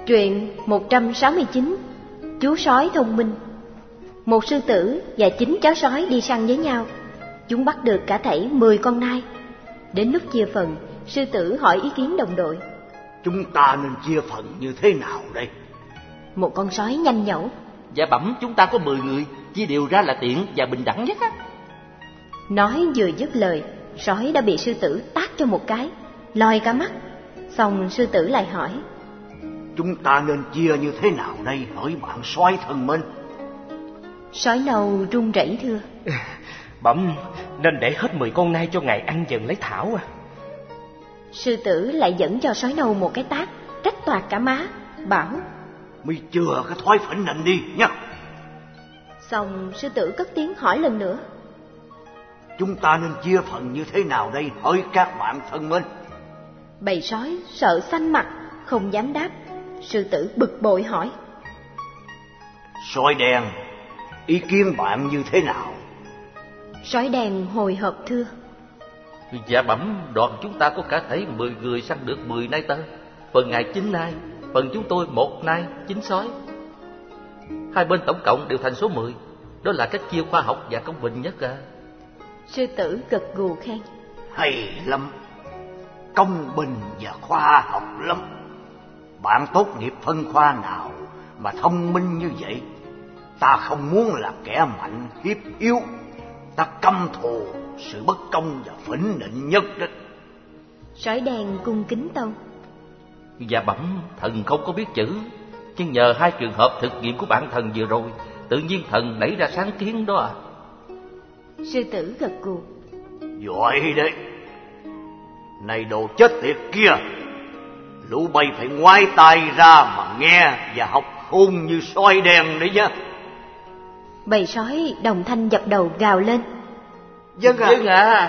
Truyện 169. Chú sói thông minh. Một sư tử và 9 cháu sói đi săn với nhau. Chúng bắt được cả thảy 10 con nai. Đến lúc chia phần, sư tử hỏi ý kiến đồng đội. Chúng ta nên chia phần như thế nào đây? Một con sói nhanh nhẩu. Dạ bẩm, chúng ta có 10 người, chia đều ra là tiện và bình đẳng nhất á. Nói vừa dứt lời, sói đã bị sư tử tát cho một cái, lòi cả mắt. Xong sư tử lại hỏi. Chúng ta nên chia như thế nào đây, hỏi bạn sói thân minh? Sói nâu run rẩy thưa. Bẩm, nên để hết 10 con nai cho ngài ăn dần lấy thảo à. Sư tử lại dẫn cho sói nâu một cái tát, rách toạc cả má, bảo. Mi chừa cái thói phỉnh nịnh đi nhá. Xong sư tử cất tiếng hỏi lần nữa. Chúng ta nên chia phần như thế nào đây, hỏi các bạn thân minh? Bầy sói sợ xanh mặt, không dám đáp. Sư tử bực bội hỏi. Sói đen, ý kiến bạn như thế nào? Sói đen hồi hộp thưa. Dạ bẩm, đoàn chúng ta có cả thảy 10 người săn được 10 nai tơ. Phần ngài 9 nai, phần chúng tôi 1 nai, 9 sói. Hai bên tổng cộng đều thành số 10. Đó là cách chia khoa học và công bình nhất à. Sư tử gật gù khen. Hay lắm, công bình và khoa học lắm. Bạn tốt nghiệp phân khoa nào mà thông minh như vậy? Ta không muốn là kẻ mạnh hiếp yếu. Ta căm thù sự bất công và phỉnh nịnh nhất đó. Sói đen cung kính tâu. Dạ bẩm, thần không có biết chữ, nhưng nhờ 2 trường hợp thực nghiệm của bạn thần vừa rồi, tự nhiên thần nảy ra sáng kiến đó à. Sư tử gật gù. Giỏi đấy. Này đồ chết tiệt kia, lũ bay phải ngoái tai ra mà nghe và học khôn như sói đen đấy nhá. Bầy sói đồng thanh dập đầu gào lên. Vâng ạ. Vâng ạ.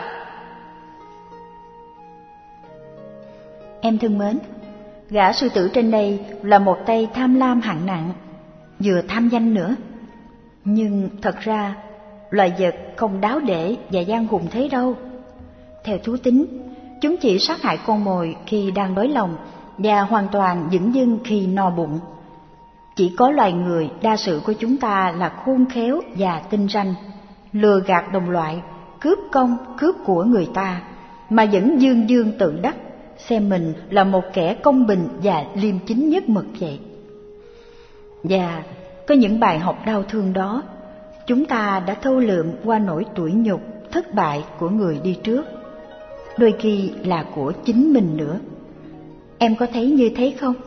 Em thân mến, gã sư tử trên đây là một tay tham lam hạng nặng, vừa tham danh nữa. Nhưng thật ra, loài vật không đáo để và gian hùng thế đâu. Theo thú tính, chúng chỉ sát hại con mồi khi đang đói lòng và hoàn toàn dửng dưng khi no bụng. Chỉ có loài người đa sự của chúng ta là khôn khéo và tinh ranh, lừa gạt đồng loại, cướp công cướp của người ta, mà vẫn dương dương tự đắc, xem mình là một kẻ công bình và liêm chính nhất mực vậy. Và có những bài học đau thương đó, chúng ta đã thâu lượm qua nỗi tủi nhục, thất bại của người đi trước, đôi khi là của chính mình nữa. Em có thấy như thế không?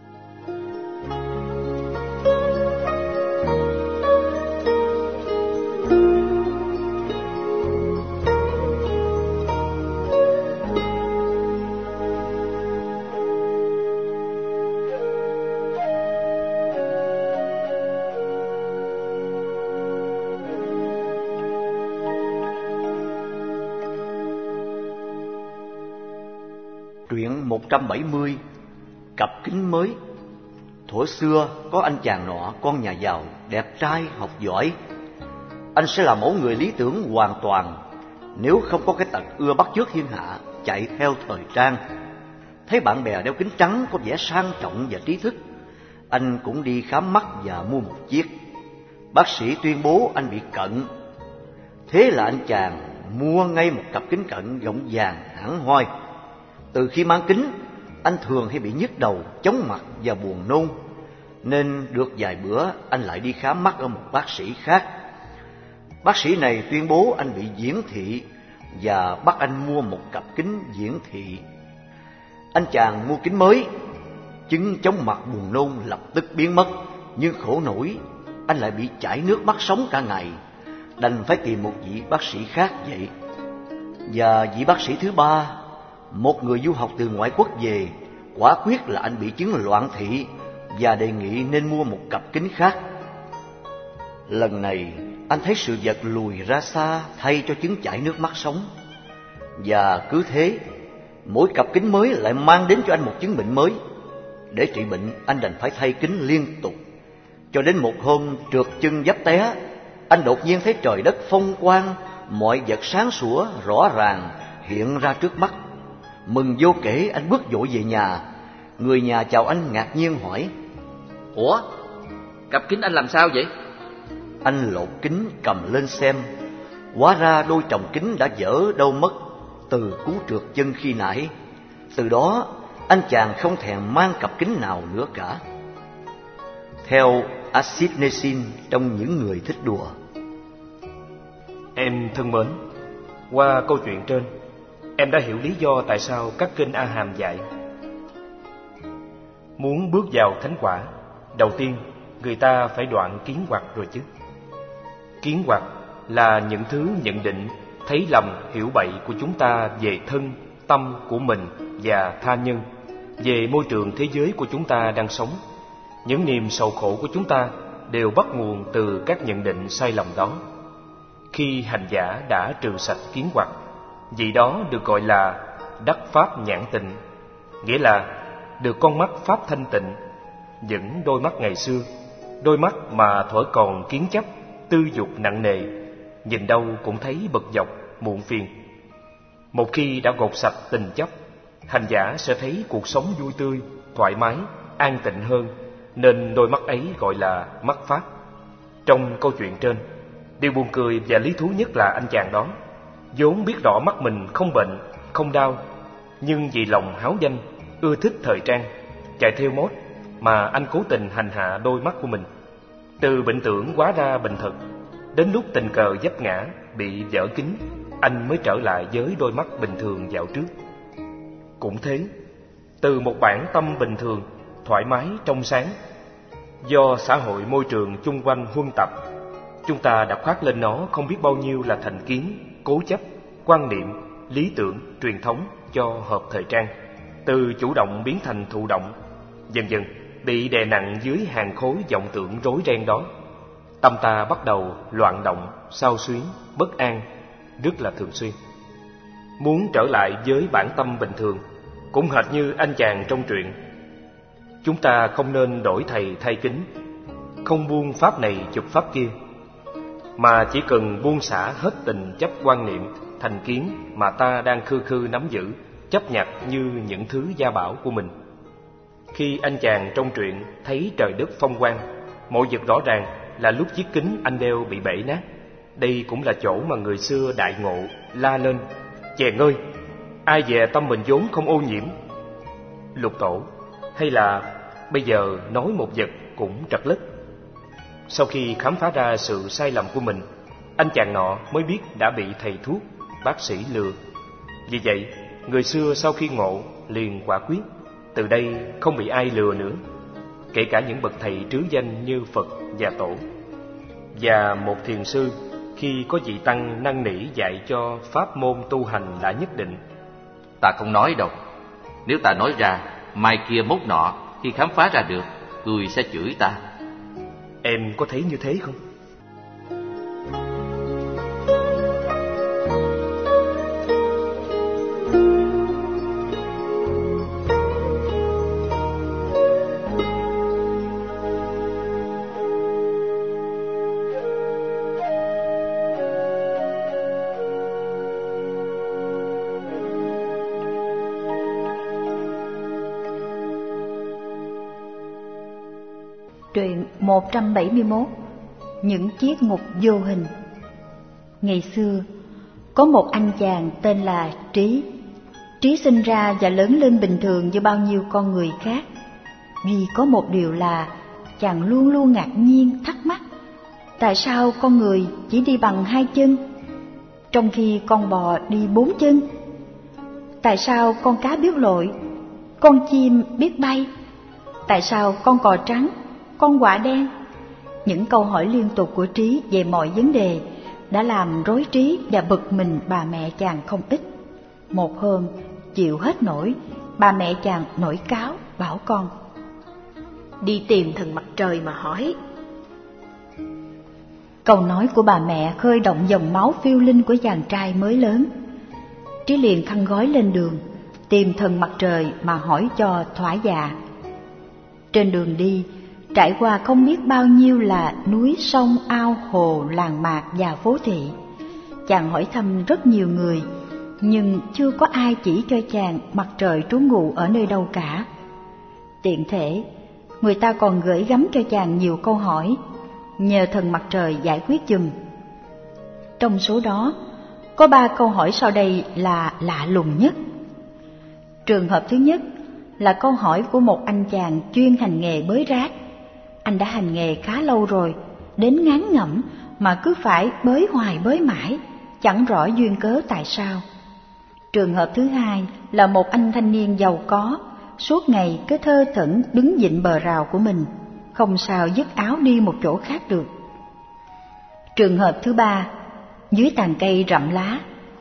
Truyện 170. Cặp kính mới. Thuở xưa có anh chàng nọ, con nhà giàu, đẹp trai, học giỏi. Anh sẽ là mẫu người lý tưởng hoàn toàn nếu không có cái tật ưa bắt chước thiên hạ, chạy theo thời trang. Thấy bạn bè đeo kính trắng có vẻ sang trọng và trí thức, anh cũng đi khám mắt và mua một chiếc. Bác sĩ tuyên bố anh bị cận. Thế là anh chàng mua ngay một cặp kính cận gọng vàng hẳn hoi. Từ khi mang kính, anh thường hay bị nhức đầu, chóng mặt và buồn nôn, nên được vài bữa anh lại đi khám mắt ở một bác sĩ khác. Bác sĩ này tuyên bố anh bị viễn thị và bắt anh mua một cặp kính viễn thị. Anh chàng mua kính mới, chứng chóng mặt buồn nôn lập tức biến mất, nhưng khổ nổi anh lại bị chảy nước mắt sống cả ngày, đành phải tìm một vị bác sĩ khác vậy. Và vị bác sĩ thứ ba, một người du học từ ngoại quốc về, quả quyết là anh bị chứng loạn thị và đề nghị nên mua một cặp kính khác. Lần này anh thấy sự vật lùi ra xa thay cho chứng chảy nước mắt sống. Và cứ thế, mỗi cặp kính mới lại mang đến cho anh một chứng bệnh mới. Để trị bệnh, anh đành phải thay kính liên tục. Cho đến một hôm trượt chân vấp té, anh đột nhiên thấy trời đất phong quang, mọi vật sáng sủa rõ ràng hiện ra trước mắt. Mừng vô kể, anh bước vội về nhà. Người nhà chào anh ngạc nhiên hỏi: Ủa, cặp kính anh làm sao vậy? Anh lột kính cầm lên xem. Hóa ra đôi tròng kính đã dở đâu mất từ cú trượt chân khi nãy. Từ đó anh chàng không thèm mang cặp kính nào nữa cả. Theo Acid Nesin trong những người thích đùa. Em thân mến, qua câu chuyện trên, em đã hiểu lý do tại sao các kinh A Hàm dạy muốn bước vào thánh quả, đầu tiên người ta phải đoạn kiến hoặc rồi chứ. Kiến hoặc là những thứ nhận định, thấy lầm, hiểu bậy của chúng ta về thân, tâm của mình và tha nhân, về môi trường thế giới của chúng ta đang sống. Những niềm sầu khổ của chúng ta đều bắt nguồn từ các nhận định sai lầm đó. Khi hành giả đã trừ sạch kiến hoặc, vì đó được gọi là đắc pháp nhãn tịnh, nghĩa là được con mắt pháp thanh tịnh. Những đôi mắt ngày xưa, đôi mắt mà thuở còn kiến chấp, tư dục nặng nề, nhìn đâu cũng thấy bực dọc, muộn phiền. Một khi đã gột sạch tình chấp, hành giả sẽ thấy cuộc sống vui tươi, thoải mái, an tịnh hơn, nên đôi mắt ấy gọi là mắt pháp. Trong câu chuyện trên, điều buồn cười và lý thú nhất là anh chàng đó, vốn biết rõ mắt mình không bệnh, không đau, nhưng vì lòng háo danh, ưa thích thời trang, chạy theo mốt, mà anh cố tình hành hạ đôi mắt của mình. Từ bệnh tưởng hóa ra bệnh thật, đến lúc tình cờ vấp ngã, bị vỡ kính, anh mới trở lại với đôi mắt bình thường dạo trước. Cũng thế, từ một bản tâm bình thường, thoải mái, trong sáng, do xã hội môi trường chung quanh huân tập, chúng ta đã khoác lên nó không biết bao nhiêu là thành kiến, cố chấp, quan niệm, lý tưởng, truyền thống cho hợp thời trang. Từ chủ động biến thành thụ động, dần dần bị đè nặng dưới hàng khối vọng tưởng rối ren đó. Tâm ta bắt đầu loạn động, xao xuyến, bất an, rất là thường xuyên. Muốn trở lại với bản tâm bình thường, cũng hệt như anh chàng trong truyện. Chúng ta không nên đổi thầy thay kính, không buông pháp này chụp pháp kia, mà chỉ cần buông xả hết tình chấp quan niệm, thành kiến mà ta đang khư khư nắm giữ, chấp nhặt như những thứ gia bảo của mình. Khi anh chàng trong truyện thấy trời đất phong quang, mọi việc rõ ràng là lúc chiếc kính anh đeo bị bể nát. Đây cũng là chỗ mà người xưa đại ngộ la lên: chèn ơi, ai dè tâm mình vốn không ô nhiễm. Lục tổ, hay là bây giờ nói một vật cũng trật lất. Sau khi khám phá ra sự sai lầm của mình, anh chàng nọ mới biết đã bị thầy thuốc, bác sĩ lừa. Vì vậy, người xưa sau khi ngộ liền quả quyết, từ đây không bị ai lừa nữa, kể cả những bậc thầy trứ danh như Phật và Tổ. Và một thiền sư, khi có vị tăng năn nỉ dạy cho pháp môn tu hành là nhất định: Ta không nói đâu, nếu ta nói ra, mai kia mốt nọ, khi khám phá ra được, người sẽ chửi ta. Em có thấy như thế không? Truyện 171. Những chiếc ngục vô hình. Ngày xưa, có một anh chàng tên là Trí. Trí sinh ra và lớn lên bình thường như bao nhiêu con người khác. Vì có một điều là chàng luôn luôn ngạc nhiên, thắc mắc: tại sao con người chỉ đi bằng 2 chân, trong khi con bò đi 4 chân? Tại sao con cá biết lội, con chim biết bay? Tại sao con cò trắng, con quạ đen? Những câu hỏi liên tục của Trí về mọi vấn đề đã làm rối trí và bực mình bà mẹ chàng không ít. Một hôm, chịu hết nổi, bà mẹ chàng nổi cáu bảo con đi tìm thần mặt trời mà hỏi. Câu nói của bà mẹ khơi động dòng máu phiêu linh của chàng trai mới lớn. Trí liền khăn gói lên đường, tìm thần mặt trời mà hỏi cho thỏa dạ. Trên đường đi, trải qua không biết bao nhiêu là núi, sông, ao, hồ, làng mạc và phố thị. Chàng hỏi thăm rất nhiều người, nhưng chưa có ai chỉ cho chàng mặt trời trú ngụ ở nơi đâu cả. Tiện thể, người ta còn gửi gắm cho chàng nhiều câu hỏi, nhờ thần mặt trời giải quyết giùm. Trong số đó, có 3 câu hỏi sau đây là lạ lùng nhất. Trường hợp thứ nhất là câu hỏi của một anh chàng chuyên hành nghề bới rác. Anh đã hành nghề khá lâu rồi, đến ngán ngẩm mà cứ phải bới hoài bới mãi, chẳng rõ duyên cớ tại sao. Trường hợp thứ hai là một anh thanh niên giàu có, suốt ngày cứ thơ thẩn đứng vịn bờ rào của mình, không sao dứt áo đi một chỗ khác được. Trường hợp thứ ba, dưới tàn cây rậm lá,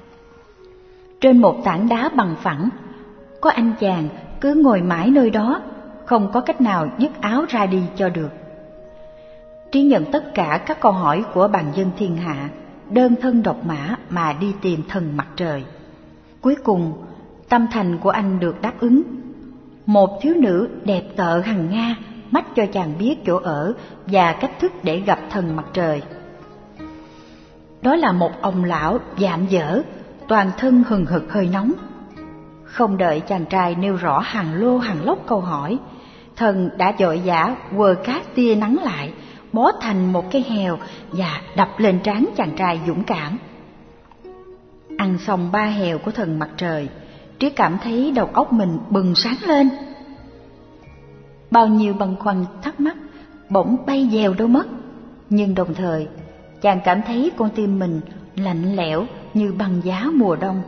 trên một tảng đá bằng phẳng, có anh chàng cứ ngồi mãi nơi đó, không có cách nào dứt áo ra đi cho được. Trí nhận tất cả các câu hỏi của bàn dân thiên hạ, đơn thân độc mã mà đi tìm thần mặt trời. Cuối cùng, tâm thành của anh được đáp ứng. Một thiếu nữ đẹp tợ hằng nga mách cho chàng biết chỗ ở và cách thức để gặp thần mặt trời. Đó là một ông lão dạm dở, toàn thân hừng hực hơi nóng. Không đợi chàng trai nêu rõ hàng lô hàng lốc câu hỏi, thần đã vội vã quờ cát tia nắng lại, bó thành một cái hèo và đập lên trán chàng trai dũng cảm. Ăn xong 3 hèo của thần mặt trời, Trí cảm thấy đầu óc mình bừng sáng lên. Bao nhiêu băn khoăn thắc mắc bỗng bay dèo đâu mất, nhưng đồng thời chàng cảm thấy con tim mình lạnh lẽo như băng giá mùa đông.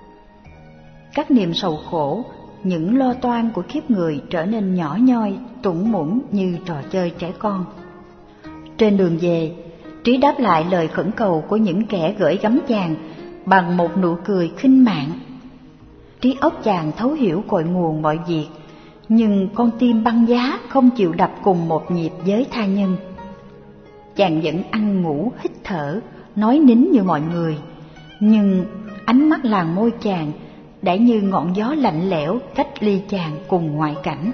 Các niềm sầu khổ, những lo toan của kiếp người trở nên nhỏ nhoi, tủn mủn như trò chơi trẻ con. Trên đường về, Trí đáp lại lời khẩn cầu của những kẻ gửi gắm chàng bằng một nụ cười khinh mạn. Trí óc chàng thấu hiểu cội nguồn mọi việc, nhưng con tim băng giá không chịu đập cùng một nhịp với tha nhân. Chàng vẫn ăn ngủ hít thở, nói nín như mọi người, nhưng ánh mắt làn môi chàng đã như ngọn gió lạnh lẽo cách ly chàng cùng ngoại cảnh.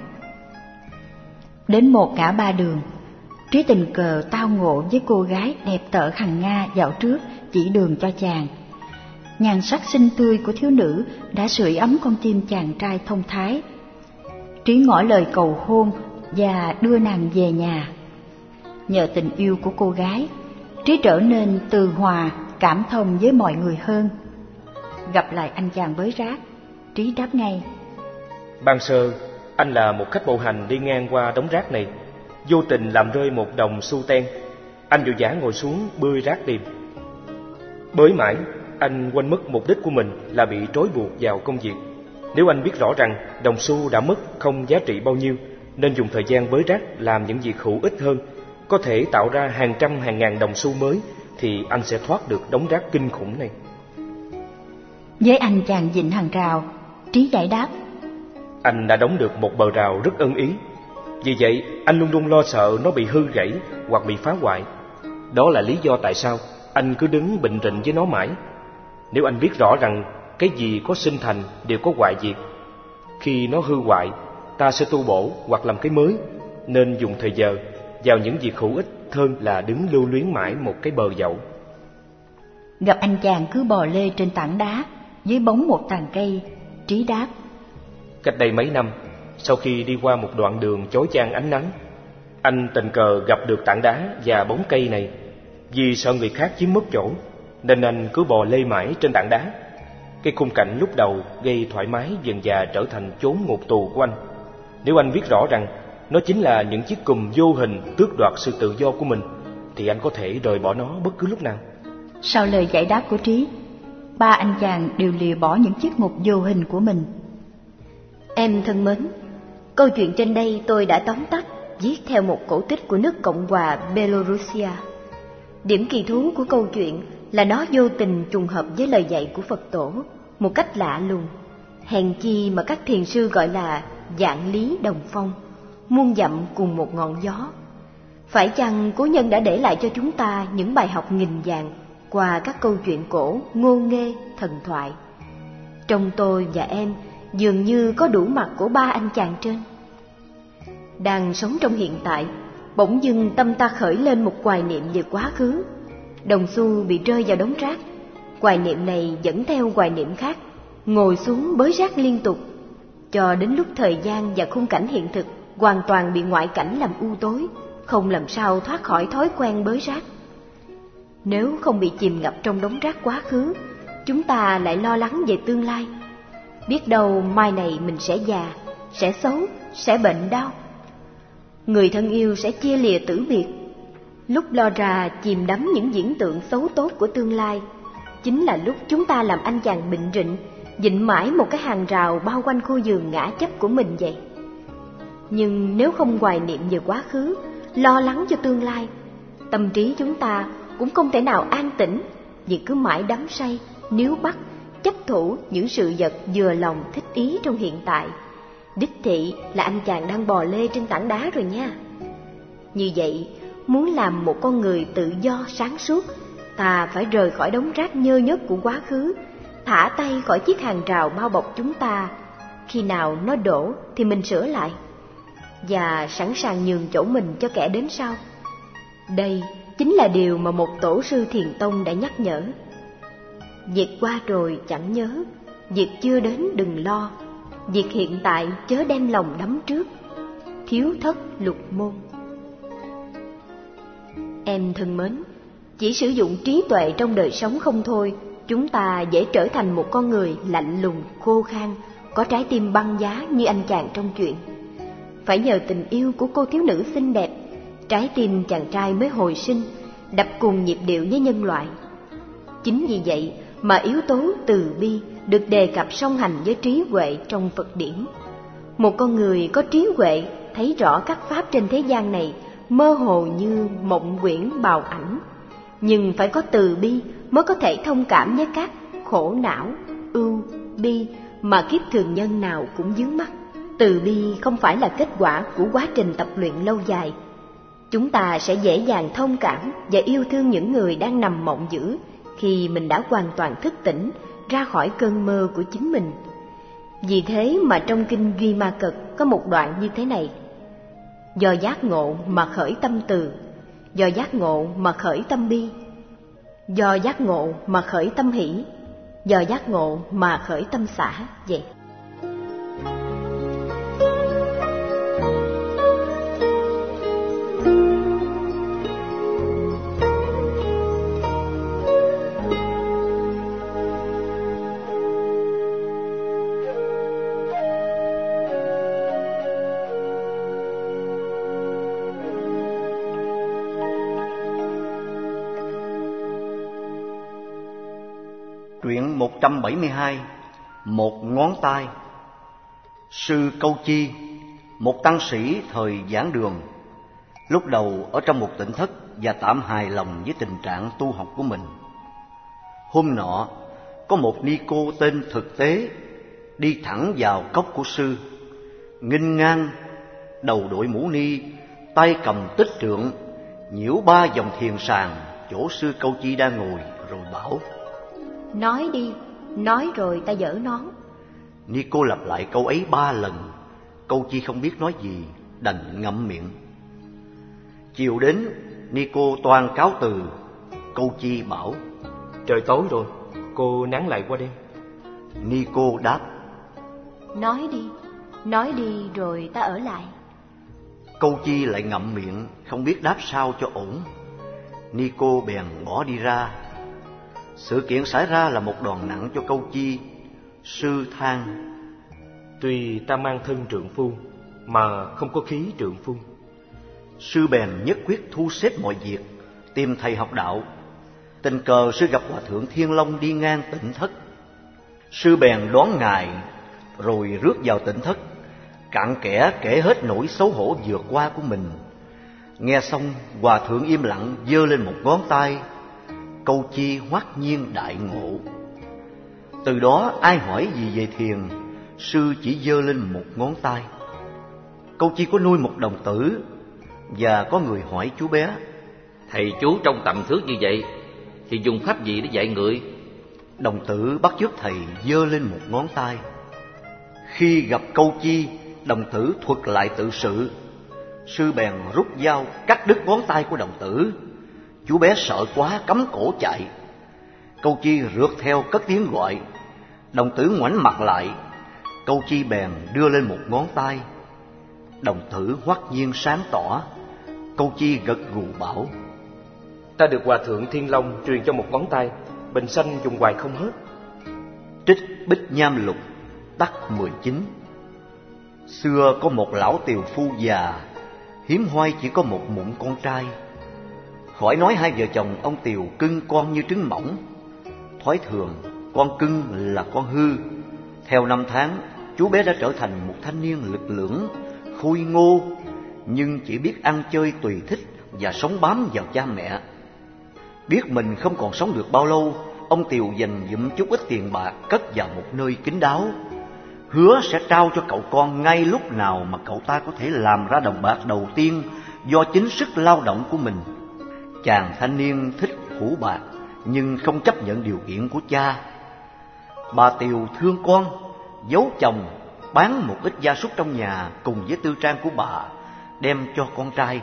Đến một ngã ba đường, Trí tình cờ tao ngộ với cô gái đẹp tợ hằng nga dạo trước chỉ đường cho chàng. Nhan sắc xinh tươi của thiếu nữ đã sưởi ấm con tim chàng trai thông thái. Trí ngỏ lời cầu hôn và đưa nàng về nhà. Nhờ tình yêu của cô gái, Trí trở nên từ hòa, cảm thông với mọi người hơn. Gặp lại anh chàng bới rác, Trí đáp ngay: Ban sơ, anh là một khách bộ hành đi ngang qua đống rác này, vô tình làm rơi một đồng xu ten. Anh vội vã ngồi xuống bươi rác tìm. Bới mãi, anh quên mất mục đích của mình là bị trói buộc vào công việc. Nếu anh biết rõ rằng đồng xu đã mất không giá trị bao nhiêu, nên dùng thời gian bới rác làm những việc hữu ích hơn, có thể tạo ra hàng trăm hàng ngàn đồng xu mới, thì anh sẽ thoát được đống rác kinh khủng này. Với anh chàng vịn hàng rào, Trí giải đáp: Anh đã đóng được một bờ rào rất ưng ý. Vì vậy, anh luôn luôn lo sợ nó bị hư gãy hoặc bị phá hoại. Đó là lý do tại sao anh cứ đứng bệnh rịnh với nó mãi. Nếu anh biết rõ rằng cái gì có sinh thành đều có hoại diệt, khi nó hư hoại, ta sẽ tu bổ hoặc làm cái mới, nên dùng thời giờ vào những việc hữu ích hơn là đứng lưu luyến mãi một cái bờ dậu. Gặp anh chàng cứ bò lê trên tảng đá dưới bóng một tàn cây, Trí đáp: Cách đây mấy năm, sau khi đi qua một đoạn đường chói chang ánh nắng, anh tình cờ gặp được tảng đá và bóng cây này. Vì sợ người khác chiếm mất chỗ, nên anh cứ bò lê mãi trên tảng đá. Cái khung cảnh lúc đầu gây thoải mái dần dà trở thành chốn ngục tù của anh. Nếu anh biết rõ rằng nó chính là những chiếc cùm vô hình tước đoạt sự tự do của mình, thì anh có thể rời bỏ nó bất cứ lúc nào. Sau lời giải đáp của Trí, 3 anh chàng đều lìa bỏ những chiếc ngục vô hình của mình. Em thân mến, câu chuyện trên đây tôi đã tóm tắt viết theo một cổ tích của nước Cộng hòa Belarusia. Điểm kỳ thú của câu chuyện là nó vô tình trùng hợp với lời dạy của Phật tổ một cách lạ lùng, hèn chi mà các thiền sư gọi là vạn lý đồng phong, muôn dặm cùng một ngọn gió. Phải chăng cố nhân đã để lại cho chúng ta những bài học nghìn vàng qua các câu chuyện cổ ngô nghê thần thoại? Trong tôi và em dường như có đủ mặt của 3 anh chàng trên. Đang sống trong hiện tại, bỗng dưng tâm ta khởi lên một hoài niệm về quá khứ. Đồng xu bị rơi vào đống rác, hoài niệm này dẫn theo hoài niệm khác, ngồi xuống bới rác liên tục, cho đến lúc thời gian và khung cảnh hiện thực hoàn toàn bị ngoại cảnh làm u tối, không làm sao thoát khỏi thói quen bới rác. Nếu không bị chìm ngập trong đống rác quá khứ, chúng ta lại lo lắng về tương lai. Biết đâu mai này mình sẽ già, sẽ xấu, sẽ bệnh đau. Người thân yêu sẽ chia lìa tử biệt. Lúc lo ra chìm đắm những diễn tượng xấu tốt của tương lai, chính là lúc chúng ta làm anh chàng bệnh rịnh, dịnh mãi một cái hàng rào bao quanh khu vườn ngã chấp của mình vậy. Nhưng nếu không hoài niệm về quá khứ, lo lắng cho tương lai, tâm trí chúng ta cũng không thể nào an tĩnh, vì cứ mãi đắm say, níu bắt, chấp thủ những sự vật vừa lòng thích ý trong hiện tại. Đích thị là anh chàng đang bò lê trên tảng đá rồi nha. Như vậy, muốn làm một con người tự do sáng suốt, ta phải rời khỏi đống rác nhơ nhớt của quá khứ, thả tay khỏi chiếc hàng rào bao bọc chúng ta. Khi nào nó đổ thì mình sửa lại, và sẵn sàng nhường chỗ mình cho kẻ đến sau. Đây chính là điều mà một tổ sư Thiền Tông đã nhắc nhở. Việc qua rồi chẳng nhớ, việc chưa đến đừng lo, việc hiện tại chớ đem lòng đắm trước. Thiếu Thất Lục Môn. Em thân mến, chỉ sử dụng trí tuệ trong đời sống không thôi, chúng ta dễ trở thành một con người lạnh lùng, khô khan, có trái tim băng giá như anh chàng trong chuyện. Phải nhờ tình yêu của cô thiếu nữ xinh đẹp, trái tim chàng trai mới hồi sinh, đập cùng nhịp điệu với nhân loại. Chính vì vậy mà yếu tố từ bi được đề cập song hành với trí huệ trong Phật điển. Một con người có trí huệ thấy rõ các pháp trên thế gian này mơ hồ như mộng quyển bào ảnh, nhưng phải có từ bi mới có thể thông cảm với các khổ não, ưu, bi mà kiếp thường nhân nào cũng vướng mắc. Từ bi không phải là kết quả của quá trình tập luyện lâu dài. Chúng ta sẽ dễ dàng thông cảm và yêu thương những người đang nằm mộng dữ khi mình đã hoàn toàn thức tỉnh ra khỏi cơn mơ của chính mình. Vì thế mà trong kinh Duy Ma Cật có một đoạn như thế này: do giác ngộ mà khởi tâm từ, do giác ngộ mà khởi tâm bi, do giác ngộ mà khởi tâm hỷ, do giác ngộ mà khởi tâm xả vậy. Truyện 172. Một ngón tay. Sư Câu Chi, một tăng sĩ thời giảng đường, lúc đầu ở trong một tỉnh thất và tạm hài lòng với tình trạng tu học của mình. Hôm nọ, có một ni cô tên Thực Tế đi thẳng vào cốc của sư, nghênh ngang, đầu đội mũ ni, tay cầm tích trượng, nhiễu 3 vòng thiền sàng chỗ sư Câu Chi đang ngồi, rồi bảo: nói đi, nói rồi ta dỡ nón. Ni cô lặp lại câu ấy 3 lần. Câu Chi không biết nói gì, đành ngậm miệng. Chiều đến, ni cô toan cáo từ. Câu Chi bảo: trời tối rồi, cô nán lại qua đêm. Ni cô đáp: nói đi rồi ta ở lại. Câu Chi lại ngậm miệng, không biết đáp sao cho ổn. Ni cô bèn bỏ đi ra. Sự kiện xảy ra là một đòn nặng cho Câu Chi. Sư than: tuy ta mang thân trượng phu mà không có khí trượng phu. Sư bèn nhất quyết thu xếp mọi việc, tìm thầy học đạo. Tình cờ sư gặp Hòa thượng Thiên Long đi ngang tỉnh thất. Sư bèn đón ngài, rồi rước vào tỉnh thất, cặn kẽ kể hết nỗi xấu hổ vượt qua của mình. Nghe xong, Hòa thượng im lặng giơ lên một ngón tay. Câu Chi hoắc nhiên đại ngộ. Từ đó ai hỏi gì về thiền, sư chỉ giơ lên một ngón tay. Câu Chi có nuôi một đồng tử, và có người hỏi chú bé: thầy chú trong tầm thước như vậy thì dùng pháp gì để dạy người? Đồng tử bắt chước thầy giơ lên một ngón tay. Khi gặp Câu Chi, đồng tử thuật lại tự sự. Sư bèn rút dao cắt đứt ngón tay của đồng tử. Chú bé sợ quá cắm cổ chạy. Câu Chi rượt theo cất tiếng gọi. Đồng tử ngoảnh mặt lại. Câu Chi bèn đưa lên một ngón tay. Đồng tử hoắc nhiên sáng tỏ. Câu Chi gật gù bảo: Ta được Hòa Thượng Thiên Long truyền cho một ngón tay, bình sanh dùng hoài không hết. Trích Bích Nham Lục tắc 19. Xưa có một lão tiều phu già, hiếm hoai chỉ có một mụn con trai. Khỏi nói hai vợ chồng ông tiều cưng con như trứng mỏng. Thói thường con cưng là con hư. Theo năm tháng, chú bé đã trở thành một thanh niên lực lưỡng, khôi ngô, nhưng chỉ biết ăn chơi tùy thích và sống bám vào cha mẹ. Biết mình không còn sống được bao lâu, ông tiều dành dụm chút ít tiền bạc cất vào một nơi kín đáo, hứa sẽ trao cho cậu con ngay lúc nào mà cậu ta có thể làm ra đồng bạc đầu tiên do chính sức lao động của mình. Chàng thanh niên thích hủ bạc nhưng không chấp nhận điều kiện của cha. Bà tiều thương con, giấu chồng, bán một ít gia súc trong nhà cùng với tư trang của bà, đem cho con trai.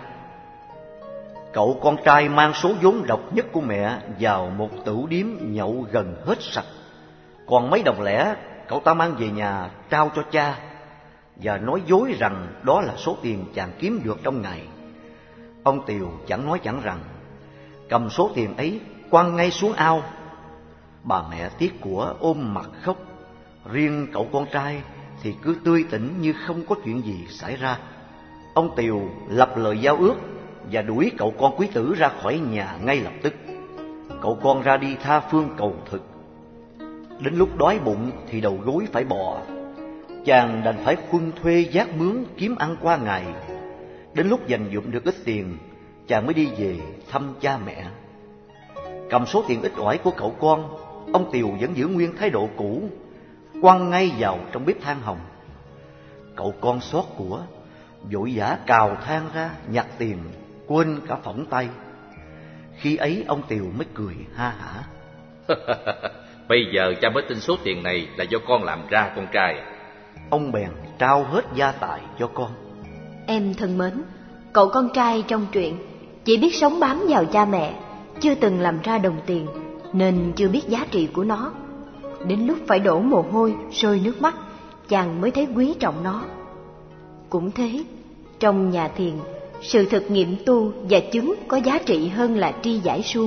Cậu con trai mang số vốn độc nhất của mẹ vào một tửu điếm nhậu gần hết sạch. Còn mấy đồng lẻ cậu ta mang về nhà trao cho cha và nói dối rằng đó là số tiền chàng kiếm được trong ngày. Ông tiều chẳng nói chẳng rằng, cầm số tiền ấy quăng ngay xuống ao. Bà mẹ tiếc của ôm mặt khóc, riêng cậu con trai thì cứ tươi tỉnh như không có chuyện gì xảy ra. Ông tiều lập lời giao ước và đuổi cậu con quý tử ra khỏi nhà ngay lập tức. Cậu con ra đi tha phương cầu thực. Đến lúc đói bụng thì đầu gối phải bò, chàng đành phải khuân thuê vác mướn kiếm ăn qua ngày. Đến lúc dành dụm được ít tiền, chàng mới đi về thăm cha mẹ. Cầm số tiền ít ỏi của cậu con, ông tiều vẫn giữ nguyên thái độ cũ, quăng ngay vào trong bếp than hồng. Cậu con xót của, vội vã cào than ra nhặt tiền, quên cả phỏng tay. Khi ấy ông tiều mới cười ha hả. Bây giờ cha mới tin số tiền này là do con làm ra, con trai. Ông bèn trao hết gia tài cho con. Em thân mến, cậu con trai trong truyện chỉ biết sống bám vào cha mẹ, chưa từng làm ra đồng tiền, nên chưa biết giá trị của nó. Đến lúc phải đổ mồ hôi, rơi nước mắt, chàng mới thấy quý trọng nó. Cũng thế, trong nhà thiền, sự thực nghiệm tu và chứng có giá trị hơn là tri giải suông.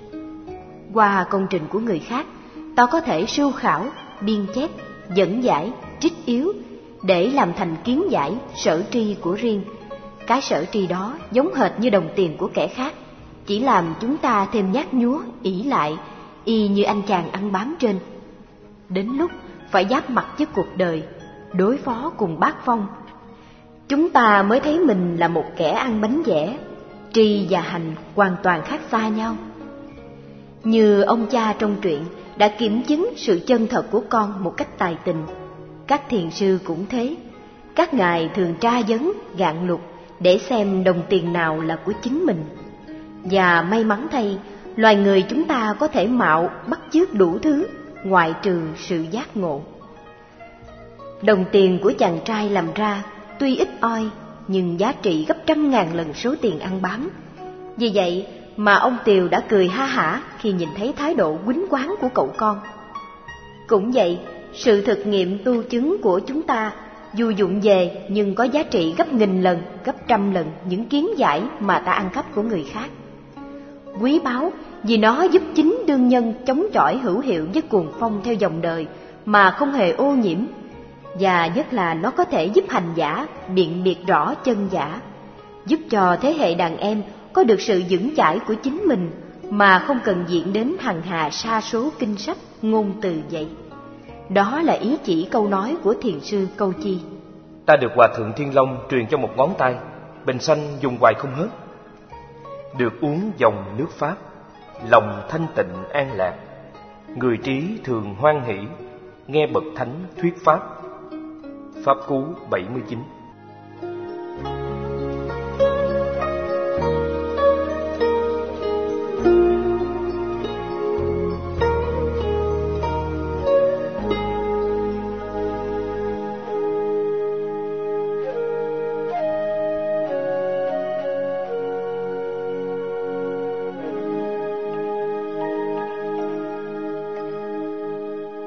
Qua công trình của người khác, ta có thể sưu khảo, biên chép, dẫn giải, trích yếu để làm thành kiến giải, sở tri của riêng. Cái sở tri đó giống hệt như đồng tiền của kẻ khác, chỉ làm chúng ta thêm nhát nhúa, ỷ lại, y như anh chàng ăn bám trên. Đến lúc phải giáp mặt với cuộc đời, đối phó cùng bát phong, chúng ta mới thấy mình là một kẻ ăn bánh vẽ. Tri và hành hoàn toàn khác xa nhau. Như ông cha trong truyện đã kiểm chứng sự chân thật của con một cách tài tình, các thiền sư cũng thế. Các ngài thường tra vấn, gạn lục để xem đồng tiền nào là của chính mình. Và may mắn thay, loài người chúng ta có thể mạo bắt chước đủ thứ, ngoại trừ sự giác ngộ. Đồng tiền của chàng trai làm ra tuy ít oi, nhưng giá trị gấp 100.000 lần số tiền ăn bám. Vì vậy mà ông tiều đã cười ha hả khi nhìn thấy thái độ quýnh quáng của cậu con. Cũng vậy, sự thực nghiệm tu chứng của chúng ta dù dụng về nhưng có giá trị gấp 1000 lần, gấp 100 lần những kiến giải mà ta ăn cắp của người khác. Quý báu vì nó giúp chính đương nhân chống chọi hữu hiệu với cuồng phong theo dòng đời mà không hề ô nhiễm. Và nhất là nó có thể giúp hành giả biện biệt rõ chân giả, giúp cho thế hệ đàn em có được sự vững chãi của chính mình mà không cần diện đến hằng hà sa số kinh sách, ngôn từ vậy. Đó là ý chỉ câu nói của thiền sư Câu Chi. Ta được Hòa Thượng Thiên Long truyền cho một ngón tay, bình sanh dùng hoài không hết. Được uống dòng nước Pháp, lòng thanh tịnh an lạc. Người trí thường hoan hỷ, nghe bậc thánh thuyết Pháp. Pháp Cú 79.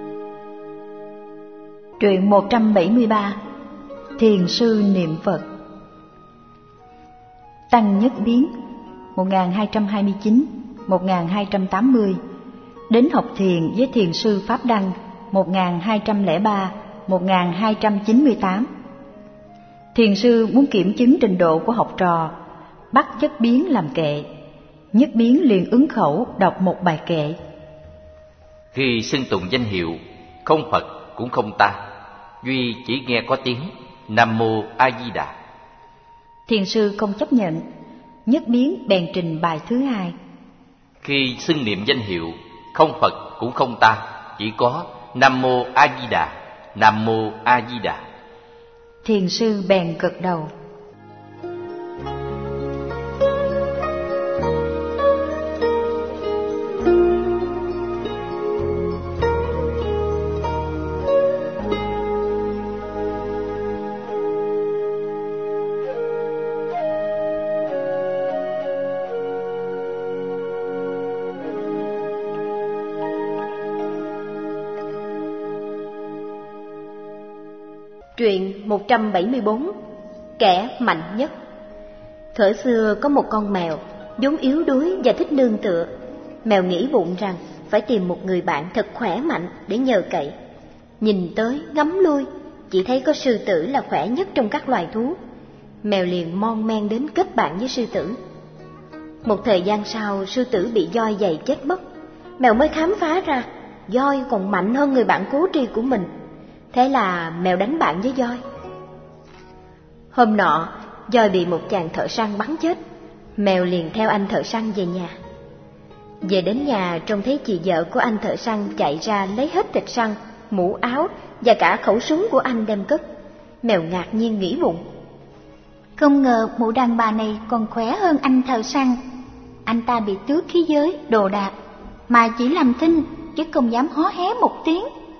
Truyện 173. Thiền sư niệm Phật. Tăng Nhất Biến 1229-1280, đến học thiền với thiền sư Pháp Đăng 1203-1298. Thiền sư muốn kiểm chứng trình độ của học trò, bắt Nhất Biến làm kệ. Nhất Biến liền ứng khẩu đọc một bài kệ. Khi xưng tụng danh hiệu, không Phật cũng không ta, duy chỉ nghe có tiếng Nam Mô A Di Đà. Thiền sư không chấp nhận, Nhất Biến bèn trình bài thứ hai. Khi xưng niệm danh hiệu, không Phật cũng không ta, chỉ có Nam Mô A Di Đà, Nam Mô A Di Đà. Thiền sư bèn gật đầu. Truyện 174. Kẻ mạnh nhất. Thuở xưa có một con mèo, vốn yếu đuối và thích nương tựa. Mèo nghĩ bụng rằng phải tìm một người bạn thật khỏe mạnh để nhờ cậy. Nhìn tới ngắm lui, chỉ thấy có sư tử là khỏe nhất trong các loài thú. Mèo liền mon men đến kết bạn với sư tử. Một thời gian sau, sư tử bị voi giày chết mất. Mèo mới khám phá ra voi còn mạnh hơn người bạn cố tri của mình. Thế là mèo đánh bạn với voi. Hôm nọ, voi bị một chàng thợ săn bắn chết. Mèo liền theo anh thợ săn về nhà. Về đến nhà, trông thấy chị vợ của anh thợ săn chạy ra lấy hết thịt săn, mũ áo và cả khẩu súng của anh đem cất. Mèo ngạc nhiên nghĩ bụng: không ngờ mụ đàn bà này còn khỏe hơn anh thợ săn. Anh ta bị tước khí giới, đồ đạc, mà chỉ làm thinh chứ không dám hó hé một tiếng.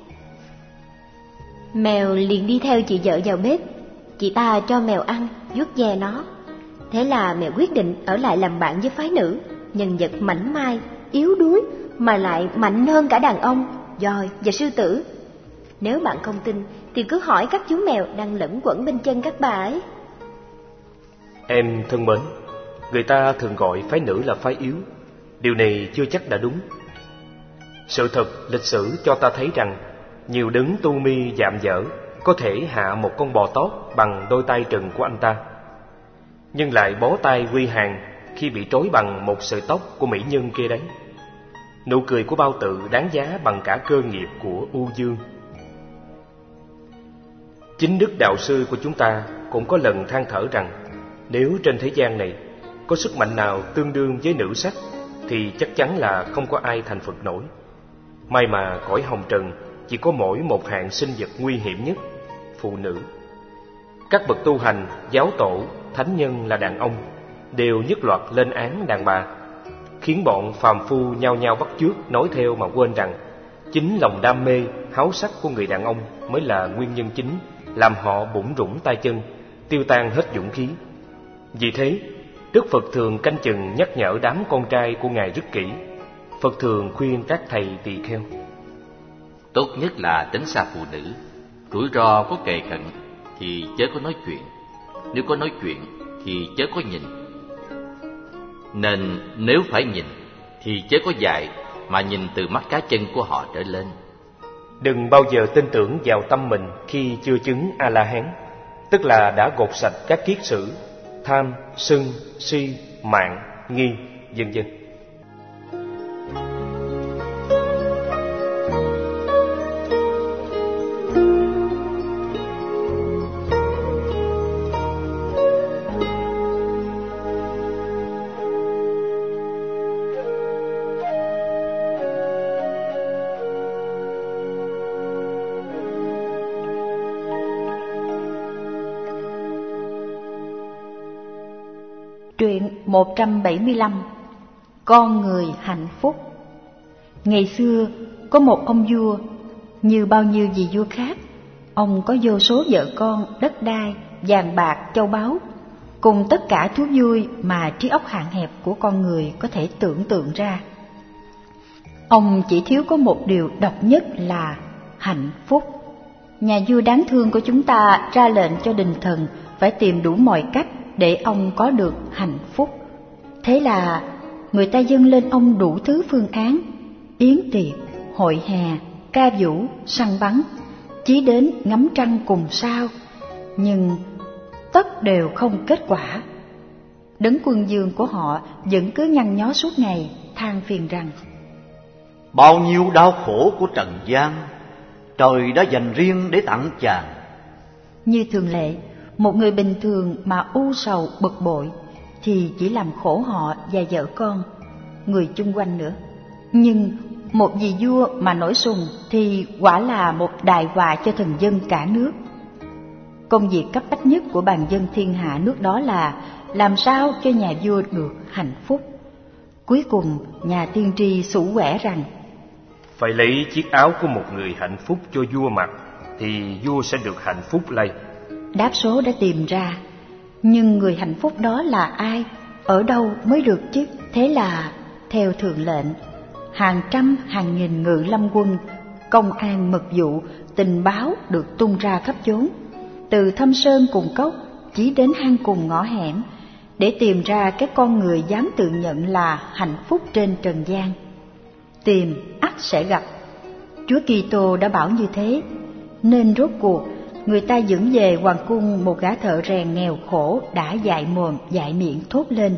Mèo liền đi theo chị vợ vào bếp. Chị ta cho mèo ăn, vuốt ve nó. Thế là mèo quyết định ở lại làm bạn với phái nữ, nhân vật mảnh mai, yếu đuối mà lại mạnh hơn cả đàn ông, voi và sư tử. Nếu bạn không tin thì cứ hỏi các chú mèo đang lẫn quẩn bên chân các bà ấy. Em thân mến, người ta thường gọi phái nữ là phái yếu. Điều này chưa chắc đã đúng. Sự thật lịch sử cho ta thấy rằng nhiều đấng tu mi dạm dở có thể hạ một con bò tót bằng đôi tay trần của anh ta, nhưng lại bó tay quy hàng khi bị trói bằng một sợi tóc của mỹ nhân kia đấy. Nụ cười của bao tự đáng giá bằng cả cơ nghiệp của U Dương. Chính đức đạo sư của chúng ta cũng có lần than thở rằng nếu trên thế gian này có sức mạnh nào tương đương với nữ sắc thì chắc chắn là không có ai thành Phật nổi. May mà cõi hồng trần chỉ có mỗi một hạng sinh vật nguy hiểm nhất, phụ nữ. Các bậc tu hành, giáo tổ, thánh nhân là đàn ông đều nhất loạt lên án đàn bà, khiến bọn phàm phu nhao nhao bắt chước nói theo mà quên rằng chính lòng đam mê, háo sắc của người đàn ông mới là nguyên nhân chính làm họ bủn rủn tay chân, tiêu tan hết dũng khí. Vì thế, Đức Phật thường canh chừng nhắc nhở đám con trai của Ngài rất kỹ. Phật thường khuyên các thầy tỳ kheo: tốt nhất là tránh xa phụ nữ. Rủi ro có kề cận thì chớ có nói chuyện, nếu có nói chuyện thì chớ có nhìn. Nên nếu phải nhìn thì chớ có dại, mà nhìn từ mắt cá chân của họ trở lên. Đừng bao giờ tin tưởng vào tâm mình khi chưa chứng A-la-hán, tức là đã gột sạch các kiết sử tham, sân, si, mạng, nghi, vân vân. Truyện 175. Con người hạnh phúc. Ngày xưa có một ông vua, như bao nhiêu vị vua khác, ông có vô số vợ con, đất đai, vàng bạc, châu báu, cùng tất cả thú vui mà trí óc hạn hẹp của con người có thể tưởng tượng ra. Ông chỉ thiếu có một điều độc nhất là hạnh phúc. Nhà vua đáng thương của chúng ta ra lệnh cho đình thần phải tìm đủ mọi cách để ông có được hạnh phúc. Thế là người ta dâng lên ông đủ thứ phương án: yến tiệc, hội hè, ca vũ, săn bắn, chí đến ngắm trăng cùng sao. Nhưng tất đều không kết quả. Đấng quân vương của họ vẫn cứ nhăn nhó suốt ngày, than phiền rằng: bao nhiêu đau khổ của trần gian, trời đã dành riêng để tặng chàng. Như thường lệ, một người bình thường mà u sầu bực bội thì chỉ làm khổ họ và vợ con, người chung quanh nữa. Nhưng một vị vua mà nổi sùng thì quả là một đại họa cho thần dân cả nước. Công việc cấp bách nhất của bàn dân thiên hạ nước đó là làm sao cho nhà vua được hạnh phúc. Cuối cùng nhà tiên tri sủ quẻ rằng: phải lấy chiếc áo của một người hạnh phúc cho vua mặc, thì vua sẽ được hạnh phúc lây. Đáp số đã tìm ra, nhưng người hạnh phúc đó là ai, ở đâu mới được chứ? Thế là theo thường lệnh, hàng trăm hàng nghìn ngự lâm quân, công an mật vụ, tình báo được tung ra khắp chốn, từ thâm sơn cùng cốc chí đến hang cùng ngõ hẻm, để tìm ra cái con người dám tự nhận là hạnh phúc trên trần gian. Tìm ắt sẽ gặp. Chúa Kitô đã bảo như thế, nên rốt cuộc người ta dẫn về hoàng cung một gã thợ rèn nghèo khổ đã dại mồm dại miệng thốt lên: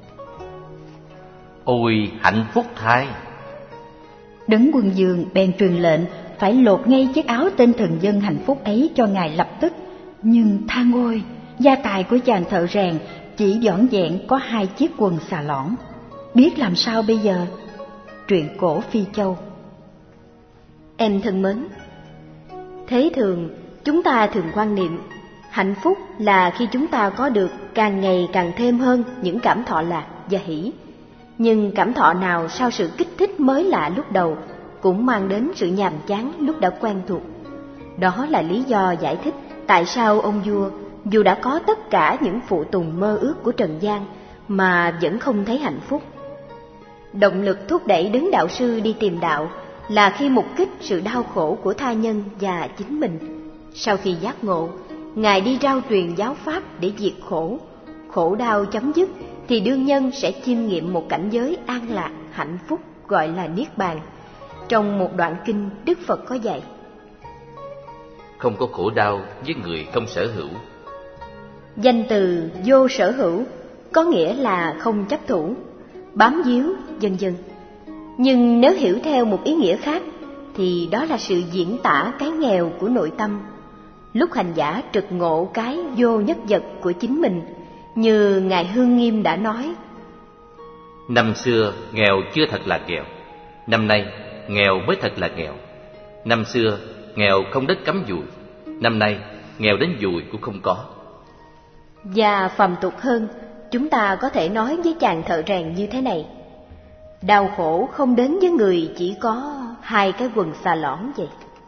ôi hạnh phúc thay! Đấng quân vương bèn truyền lệnh phải lột ngay chiếc áo tên thần dân hạnh phúc ấy cho ngài lập tức. Nhưng than ôi, gia tài của chàng thợ rèn chỉ vỏn vẹn có 2 chiếc quần xà lõn. Biết làm sao bây giờ? Truyện cổ Phi Châu. Em thân mến, thế thường chúng ta thường quan niệm hạnh phúc là khi chúng ta có được càng ngày càng thêm hơn những cảm thọ lạc và hỷ. Nhưng cảm thọ nào sau sự kích thích mới lạ lúc đầu cũng mang đến sự nhàm chán lúc đã quen thuộc. Đó là lý do giải thích tại sao ông vua, dù đã có tất cả những phụ tùng mơ ước của trần gian, mà vẫn không thấy hạnh phúc. Động lực thúc đẩy đấng đạo sư đi tìm đạo là khi mục kích sự đau khổ của tha nhân và chính mình. Sau khi giác ngộ, Ngài đi rao truyền giáo pháp để diệt khổ. Khổ đau chấm dứt thì đương nhân sẽ chiêm nghiệm một cảnh giới an lạc, hạnh phúc gọi là Niết Bàn. Trong một đoạn kinh, Đức Phật có dạy: không có khổ đau với người không sở hữu. Danh từ vô sở hữu có nghĩa là không chấp thủ, bám víu, vân vân. Nhưng nếu hiểu theo một ý nghĩa khác thì đó là sự diễn tả cái nghèo của nội tâm. Lúc hành giả trực ngộ cái vô nhất vật của chính mình, như Ngài Hương Nghiêm đã nói: năm xưa nghèo chưa thật là nghèo, năm nay nghèo mới thật là nghèo. Năm xưa nghèo không đất cắm dùi, năm nay nghèo đến dùi cũng không có. Và phàm tục hơn, chúng ta có thể nói với chàng thợ rèn như thế này: đau khổ không đến với người chỉ có 2 cái quần xà lõn vậy.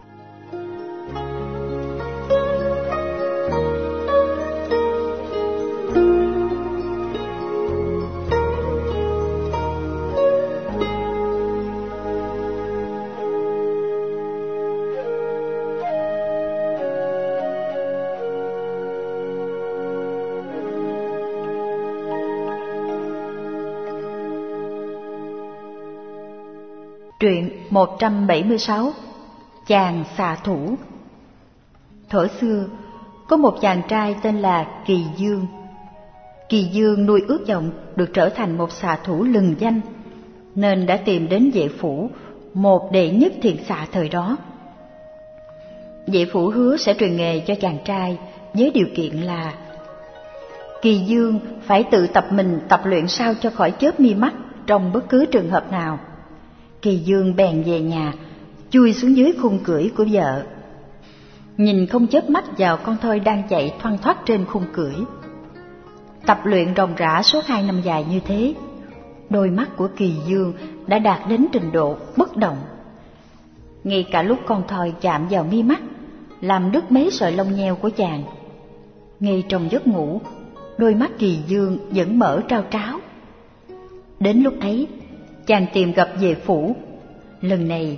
Truyện 176. Chàng xạ thủ. Thuở xưa, có một chàng trai tên là Kỳ Dương. Kỳ Dương nuôi ước vọng được trở thành một xạ thủ lừng danh, nên đã tìm đến Vệ Phủ, một đệ nhất thiện xạ thời đó. Vệ Phủ hứa sẽ truyền nghề cho chàng trai với điều kiện là Kỳ Dương phải tự tập mình tập luyện sao cho khỏi chớp mi mắt trong bất cứ trường hợp nào. Kỳ Dương bèn về nhà, chui xuống dưới khung cưỡi của vợ, nhìn không chớp mắt vào con thoi đang chạy thoăn thoắt trên khung cưỡi. Tập luyện ròng rã suốt 2 năm dài như thế, đôi mắt của Kỳ Dương đã đạt đến trình độ bất động. Ngay cả lúc con thoi chạm vào mi mắt, làm đứt mấy sợi lông nheo của chàng, ngay trong giấc ngủ, đôi mắt Kỳ Dương vẫn mở trao tráo. Đến lúc ấy, chàng tìm gặp Vệ Phủ. Lần này,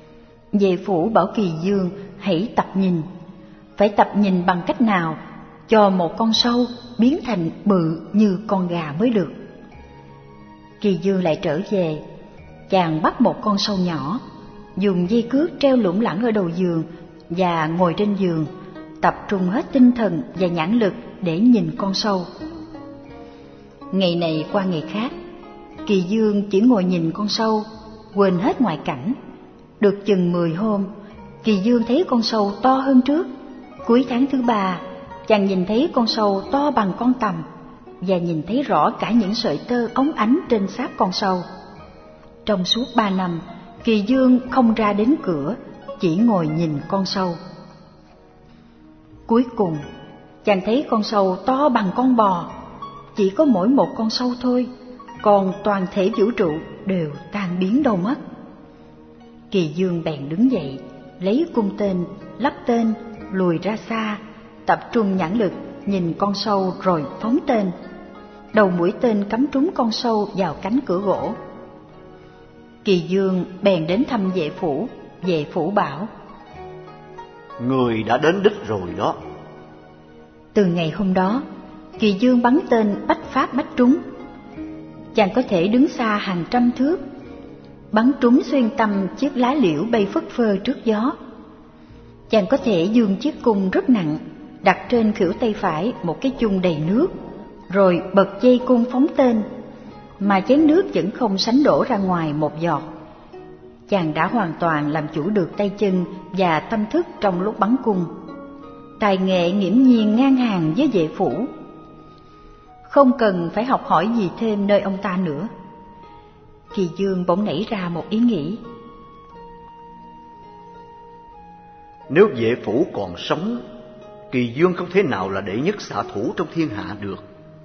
Vệ Phủ bảo Kỳ Dương hãy tập nhìn. Phải tập nhìn bằng cách nào cho một con sâu biến thành bự như con gà mới được. Kỳ Dương lại trở về, chàng bắt một con sâu nhỏ, dùng dây cước treo lủng lẳng ở đầu giường và ngồi trên giường, tập trung hết tinh thần và nhãn lực để nhìn con sâu. Ngày này qua ngày khác, Kỳ Dương chỉ ngồi nhìn con sâu, quên hết ngoại cảnh. Được chừng 10 hôm, Kỳ Dương thấy con sâu to hơn trước. Cuối tháng thứ 3, chàng nhìn thấy con sâu to bằng con tằm và nhìn thấy rõ cả những sợi tơ óng ánh trên xác con sâu. Trong suốt 3 năm, Kỳ Dương không ra đến cửa, chỉ ngồi nhìn con sâu. Cuối cùng, chàng thấy con sâu to bằng con bò. Chỉ có mỗi một con sâu thôi, còn toàn thể vũ trụ đều tan biến đâu mất. Kỳ Dương bèn đứng dậy, lấy cung tên, lắp tên, lùi ra xa, tập trung nhãn lực nhìn con sâu rồi phóng tên. Đầu mũi tên cắm trúng con sâu vào cánh cửa gỗ. Kỳ Dương bèn đến thăm Vệ Phủ. Vệ Phủ bảo: Người đã đến đích rồi đó. Từ ngày hôm đó, Kỳ Dương bắn tên bách phát bách trúng. Chàng có thể đứng xa hàng trăm thước, bắn trúng xuyên tâm chiếc lá liễu bay phất phơ trước gió. Chàng có thể giương chiếc cung rất nặng, đặt trên khuỷu tay phải một cái chung đầy nước, rồi bật dây cung phóng tên, mà chén nước vẫn không sánh đổ ra ngoài một giọt. Chàng đã hoàn toàn làm chủ được tay chân và tâm thức trong lúc bắn cung. Tài nghệ nghiễm nhiên ngang hàng với Vệ Phủ, không cần phải học hỏi gì thêm nơi ông ta nữa. Kỳ Dương bỗng nảy ra một ý nghĩ. Nếu Vệ Phủ còn sống, Kỳ Dương không thể nào là đệ nhất xạ thủ trong thiên hạ được.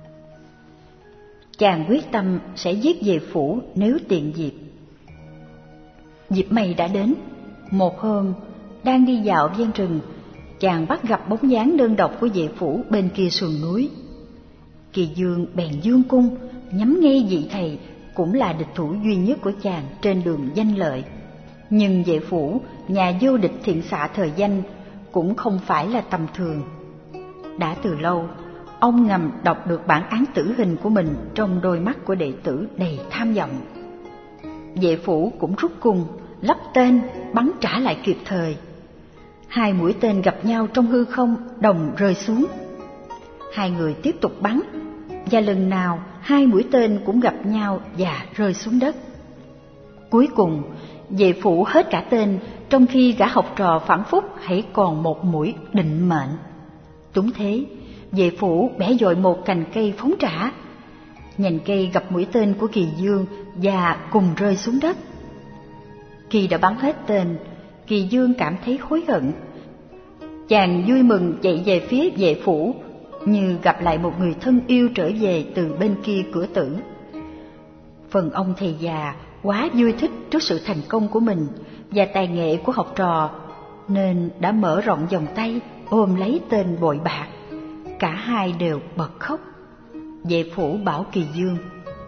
Chàng quyết tâm sẽ giết Vệ Phủ nếu tiện dịp. Dịp may đã đến. Một hôm, đang đi dạo ven rừng, chàng bắt gặp bóng dáng đơn độc của Vệ Phủ bên kia sườn núi. Kỳ Dương bèn dương cung, nhắm ngay vị thầy cũng là địch thủ duy nhất của chàng trên đường danh lợi. Nhưng Vệ Phủ, nhà vô địch thiện xạ thời danh, cũng không phải là tầm thường. Đã từ lâu, ông ngầm đọc được bản án tử hình của mình trong đôi mắt của đệ tử đầy tham vọng. Vệ Phủ cũng rút cung, lắp tên, bắn trả lại kịp thời. 2 mũi tên gặp nhau trong hư không, đồng rơi xuống. 2 người tiếp tục bắn, và lần nào 2 mũi tên cũng gặp nhau và rơi xuống đất. Cuối cùng, Vệ Phủ hết cả tên, trong khi gã học trò phảng phúc hãy còn một mũi định mệnh. Đúng thế, Vệ Phủ bẻ dội một cành cây phóng trả. Nhành cây gặp mũi tên của Kỳ Dương và cùng rơi xuống đất. Khi đã bắn hết tên, Kỳ Dương cảm thấy hối hận. Chàng vui mừng chạy về phía Vệ Phủ, như gặp lại một người thân yêu trở về từ bên kia cửa tử. Phần ông thầy già quá vui thích trước sự thành công của mình và tài nghệ của học trò, nên đã mở rộng vòng tay ôm lấy tên bội bạc. Cả hai đều bật khóc. Vệ Phủ bảo Kỳ Dương: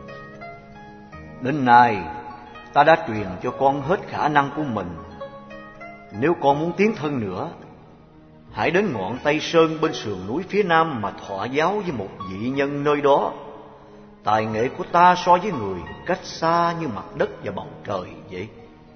Đến nay, ta đã truyền cho con hết khả năng của mình. Nếu con muốn tiến thân nữa, hãy đến ngọn Tây Sơn bên sườn núi phía nam mà thọ giáo với một vị nhân nơi đó. Tài nghệ của ta so với người cách xa như mặt đất và bầu trời vậy.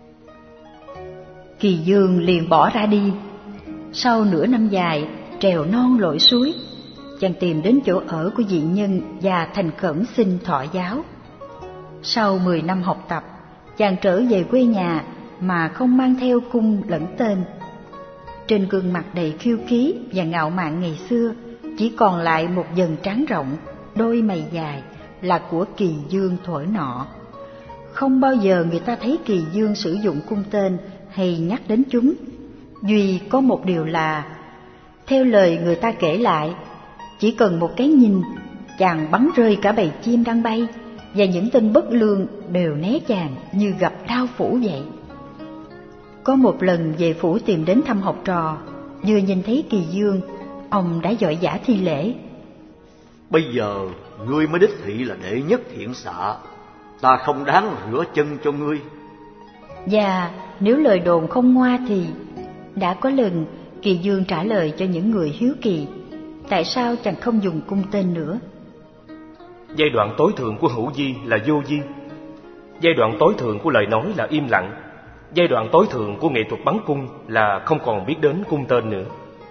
Kỳ Dương liền bỏ ra đi. Sau nửa năm dài trèo non lội suối, chàng tìm đến chỗ ở của vị nhân và thành khẩn xin thọ giáo. Sau 10 năm học tập, chàng trở về quê nhà mà không mang theo cung lẫn tên. Trên gương mặt đầy khiêu khí và ngạo mạn ngày xưa, chỉ còn lại một dần trán rộng, đôi mày dài là của Kỳ Dương thuở nọ. Không bao giờ người ta thấy Kỳ Dương sử dụng cung tên hay nhắc đến chúng. Duy có một điều là, theo lời người ta kể lại, chỉ cần một cái nhìn, chàng bắn rơi cả bầy chim đang bay, và những tên bất lương đều né chàng như gặp đao phủ vậy. Có một lần Vệ Phủ tìm đến thăm học trò, vừa nhìn thấy Kỳ Dương, ông đã vội vã thi lễ: Bây giờ ngươi mới đích thị là đệ nhất thiện xạ, ta không đáng rửa chân cho ngươi. Và nếu lời đồn không ngoa thì đã có lần Kỳ Dương trả lời cho những người hiếu kỳ: tại sao chàng không dùng cung tên nữa? Giai đoạn tối thượng của hữu vi là vô vi. Giai đoạn tối thượng của lời nói là im lặng. Giai đoạn tối thượng của nghệ thuật bắn cung là không còn biết đến cung tên nữa.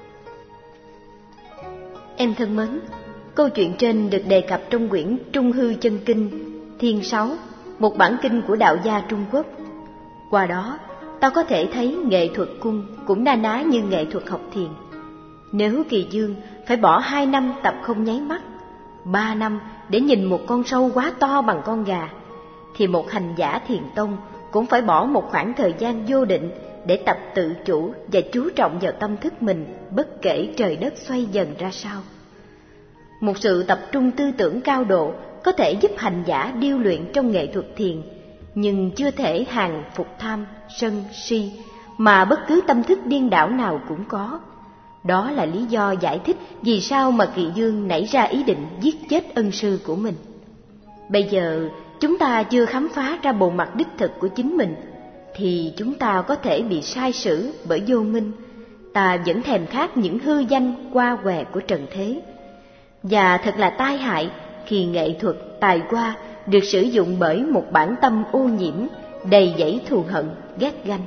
Em thân mến, câu chuyện trên được đề cập trong quyển Trung Hư Chân Kinh, Thiên 6, một bản kinh của đạo gia Trung Quốc. Qua đó, ta có thể thấy nghệ thuật cung cũng na ná như nghệ thuật học thiền. Nếu Kỳ Dương phải bỏ 2 năm tập không nháy mắt, 3 năm để nhìn một con sâu quá to bằng con gà, thì một hành giả thiền tông cũng phải bỏ một khoảng thời gian vô định để tập tự chủ và chú trọng vào tâm thức mình, bất kể trời đất xoay dần ra sao. Một sự tập trung tư tưởng cao độ có thể giúp hành giả điêu luyện trong nghệ thuật thiền, nhưng chưa thể hàng phục tham, sân, si mà bất cứ tâm thức điên đảo nào cũng có. Đó là lý do giải thích vì sao mà Kỳ Dương nảy ra ý định giết chết ân sư của mình. Bây giờ chúng ta chưa khám phá ra bộ mặt đích thực của chính mình, thì chúng ta có thể bị sai sử bởi vô minh. Ta vẫn thèm khát những hư danh qua què của trần thế. Và thật là tai hại khi nghệ thuật, tài hoa được sử dụng bởi một bản tâm ô nhiễm, đầy dẫy thù hận, ghét ganh.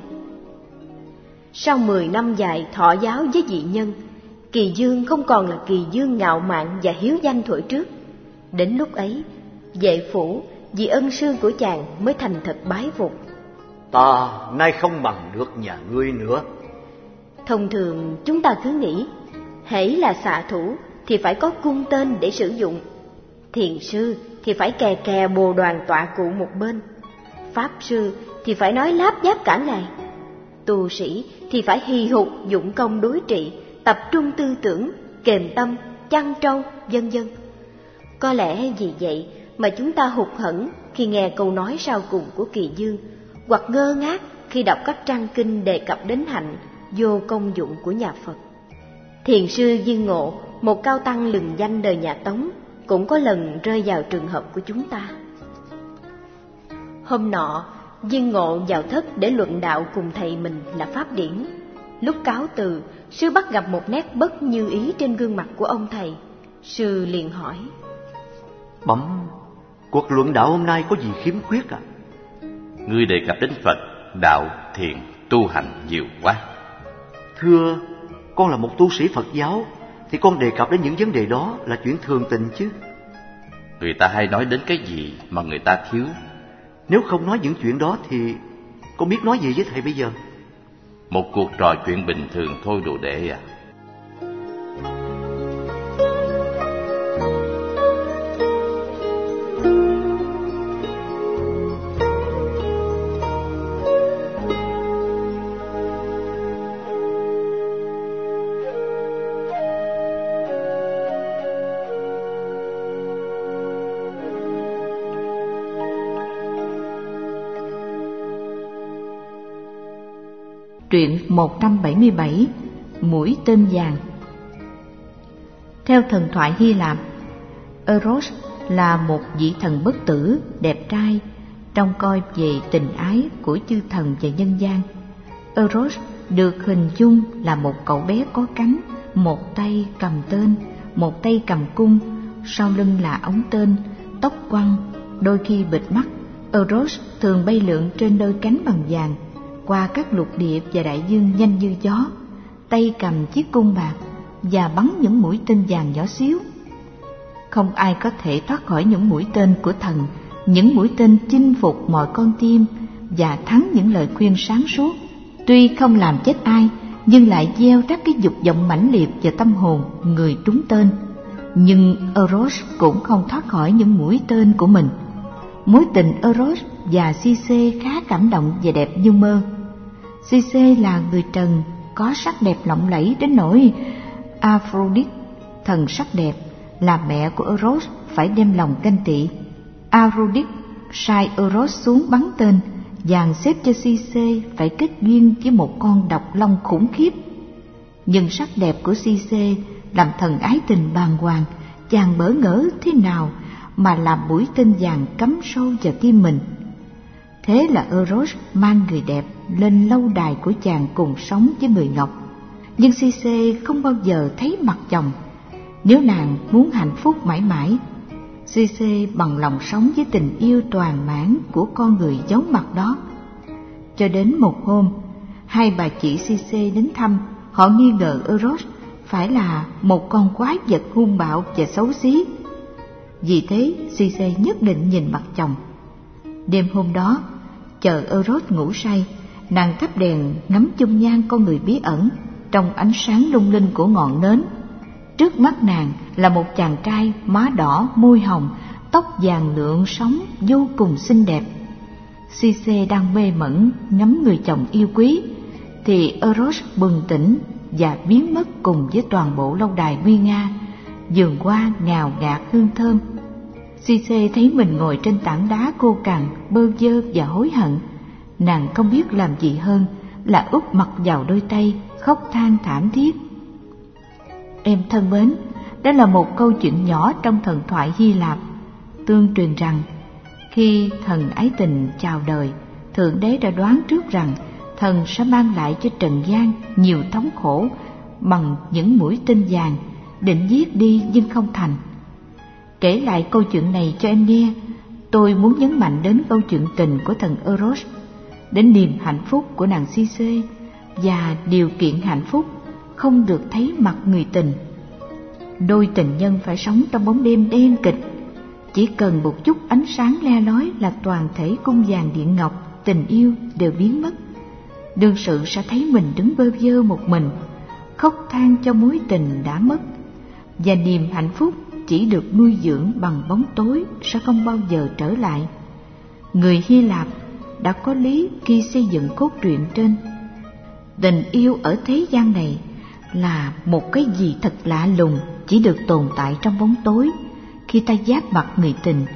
Sau 10 năm dài thọ giáo với dị nhân, Kỳ Dương không còn là Kỳ Dương ngạo mạn và hiếu danh thuở trước. Đến lúc ấy, Vệ Phủ vì ân sư của chàng mới thành thật bái phục. Ta nay không bằng được nhà ngươi nữa. Thông thường chúng ta cứ nghĩ, hễ là xạ thủ thì phải có cung tên để sử dụng, thiền sư thì phải kè kè bồ đoàn tọa cụ một bên, pháp sư thì phải nói láp giáp cả ngày, tu sĩ thì phải hì hục dụng công đối trị, tập trung tư tưởng, kềm tâm, chăn trâu, vân vân. Có lẽ vì vậy mà chúng ta hụt hẫng khi nghe câu nói sau cùng của Kỳ Dương, hoặc ngơ ngác khi đọc các trang kinh đề cập đến hạnh vô công dụng của nhà Phật. Thiền sư Viên Ngộ, một cao tăng lừng danh đời nhà Tống, cũng có lần rơi vào trường hợp của chúng ta. Hôm nọ, Viên Ngộ vào thất để luận đạo cùng thầy mình là Pháp Điển. Lúc cáo từ, sư bắt gặp một nét bất như ý trên gương mặt của ông thầy. Sư liền hỏi: Bẩm, cuộc luận đạo hôm nay có gì khiếm khuyết à? Ngươi đề cập đến Phật, đạo, thiền, tu hành nhiều quá. Thưa, con là một tu sĩ Phật giáo, thì con đề cập đến những vấn đề đó là chuyện thường tình chứ. Người ta hay nói đến cái gì mà người ta thiếu. Nếu không nói những chuyện đó thì con biết nói gì với thầy bây giờ? Một cuộc trò chuyện bình thường thôi đồ đệ à. Truyện 177, Mũi tên vàng. Theo thần thoại Hy Lạp, Eros là một vị thần bất tử, đẹp trai, trông coi về tình ái của chư thần và nhân gian. Eros được hình dung là một cậu bé có cánh, một tay cầm tên, một tay cầm cung, sau lưng là ống tên, tóc quăn, đôi khi bịt mắt. Eros thường bay lượn trên đôi cánh bằng vàng, qua các lục địa và đại dương nhanh như gió, tay cầm chiếc cung bạc và bắn những mũi tên vàng nhỏ xíu. Không ai có thể thoát khỏi những mũi tên của thần, những mũi tên chinh phục mọi con tim và thắng những lời khuyên sáng suốt. Tuy không làm chết ai, nhưng lại gieo rắc cái dục vọng mãnh liệt vào tâm hồn người trúng tên. Nhưng Eros cũng không thoát khỏi những mũi tên của mình. Mối tình Eros và Circe khá cảm động và đẹp như mơ. Circe là người trần, có sắc đẹp lộng lẫy đến nỗi Aphrodite, thần sắc đẹp, là mẹ của Eros, phải đem lòng ganh tị. Aphrodite sai Eros xuống bắn tên, dàn xếp cho Circe phải kết duyên với một con độc long khủng khiếp. Nhưng sắc đẹp của Circe làm thần ái tình bàng hoàng, chàng bỡ ngỡ thế nào mà làm mũi tên vàng cắm sâu vào tim mình. Thế là Eros mang người đẹp lên lâu đài của chàng cùng sống với người ngọc. Nhưng Circe không bao giờ thấy mặt chồng. nếu nàng muốn hạnh phúc mãi mãi. Circe bằng lòng sống với tình yêu toàn mãn của con người giấu mặt đó. Cho đến một hôm, hai bà chị Circe đến thăm. Họ nghi ngờ Eros phải là một con quái vật hung bạo và xấu xí. Vì thế Circe nhất định nhìn mặt chồng. Đêm hôm đó, chờ Eros ngủ say, nàng thắp đèn ngắm dung nhan con người bí ẩn trong ánh sáng lung linh của ngọn nến. Trước mắt nàng là một chàng trai má đỏ môi hồng, tóc vàng lượn sóng vô cùng xinh đẹp. Circe đang mê mẩn ngắm người chồng yêu quý thì Eros bừng tỉnh và biến mất cùng với toàn bộ lâu đài nguy nga, vườn hoa ngào ngạt hương thơm. Circe thấy mình ngồi trên tảng đá khô cằn, bơ vơ và hối hận. Nàng không biết làm gì hơn là úp mặt vào đôi tay, khóc than thảm thiết. Em thân mến, đó là một câu chuyện nhỏ trong thần thoại Hy Lạp. Tương truyền rằng khi thần ái tình chào đời, Thượng Đế đã đoán trước rằng thần sẽ mang lại cho trần gian nhiều thống khổ bằng những mũi tên vàng, định giết đi nhưng không thành. Kể lại câu chuyện này cho em nghe, tôi muốn nhấn mạnh đến câu chuyện tình của thần Eros, đến niềm hạnh phúc của nàng Circe và điều kiện hạnh phúc không được thấy mặt người tình. Đôi tình nhân phải sống trong bóng đêm đen kịch, chỉ cần một chút ánh sáng le lói là toàn thể cung vàng điện ngọc tình yêu đều biến mất. Đương sự sẽ thấy mình đứng bơ vơ một mình, khóc than cho mối tình đã mất, và niềm hạnh phúc chỉ được nuôi dưỡng bằng bóng tối sẽ không bao giờ trở lại. Người Hy Lạp đã có lý khi xây dựng cốt truyện trên. Tình yêu ở thế gian này là một cái gì thật lạ lùng, chỉ được tồn tại trong bóng tối khi ta giáp mặt người tình.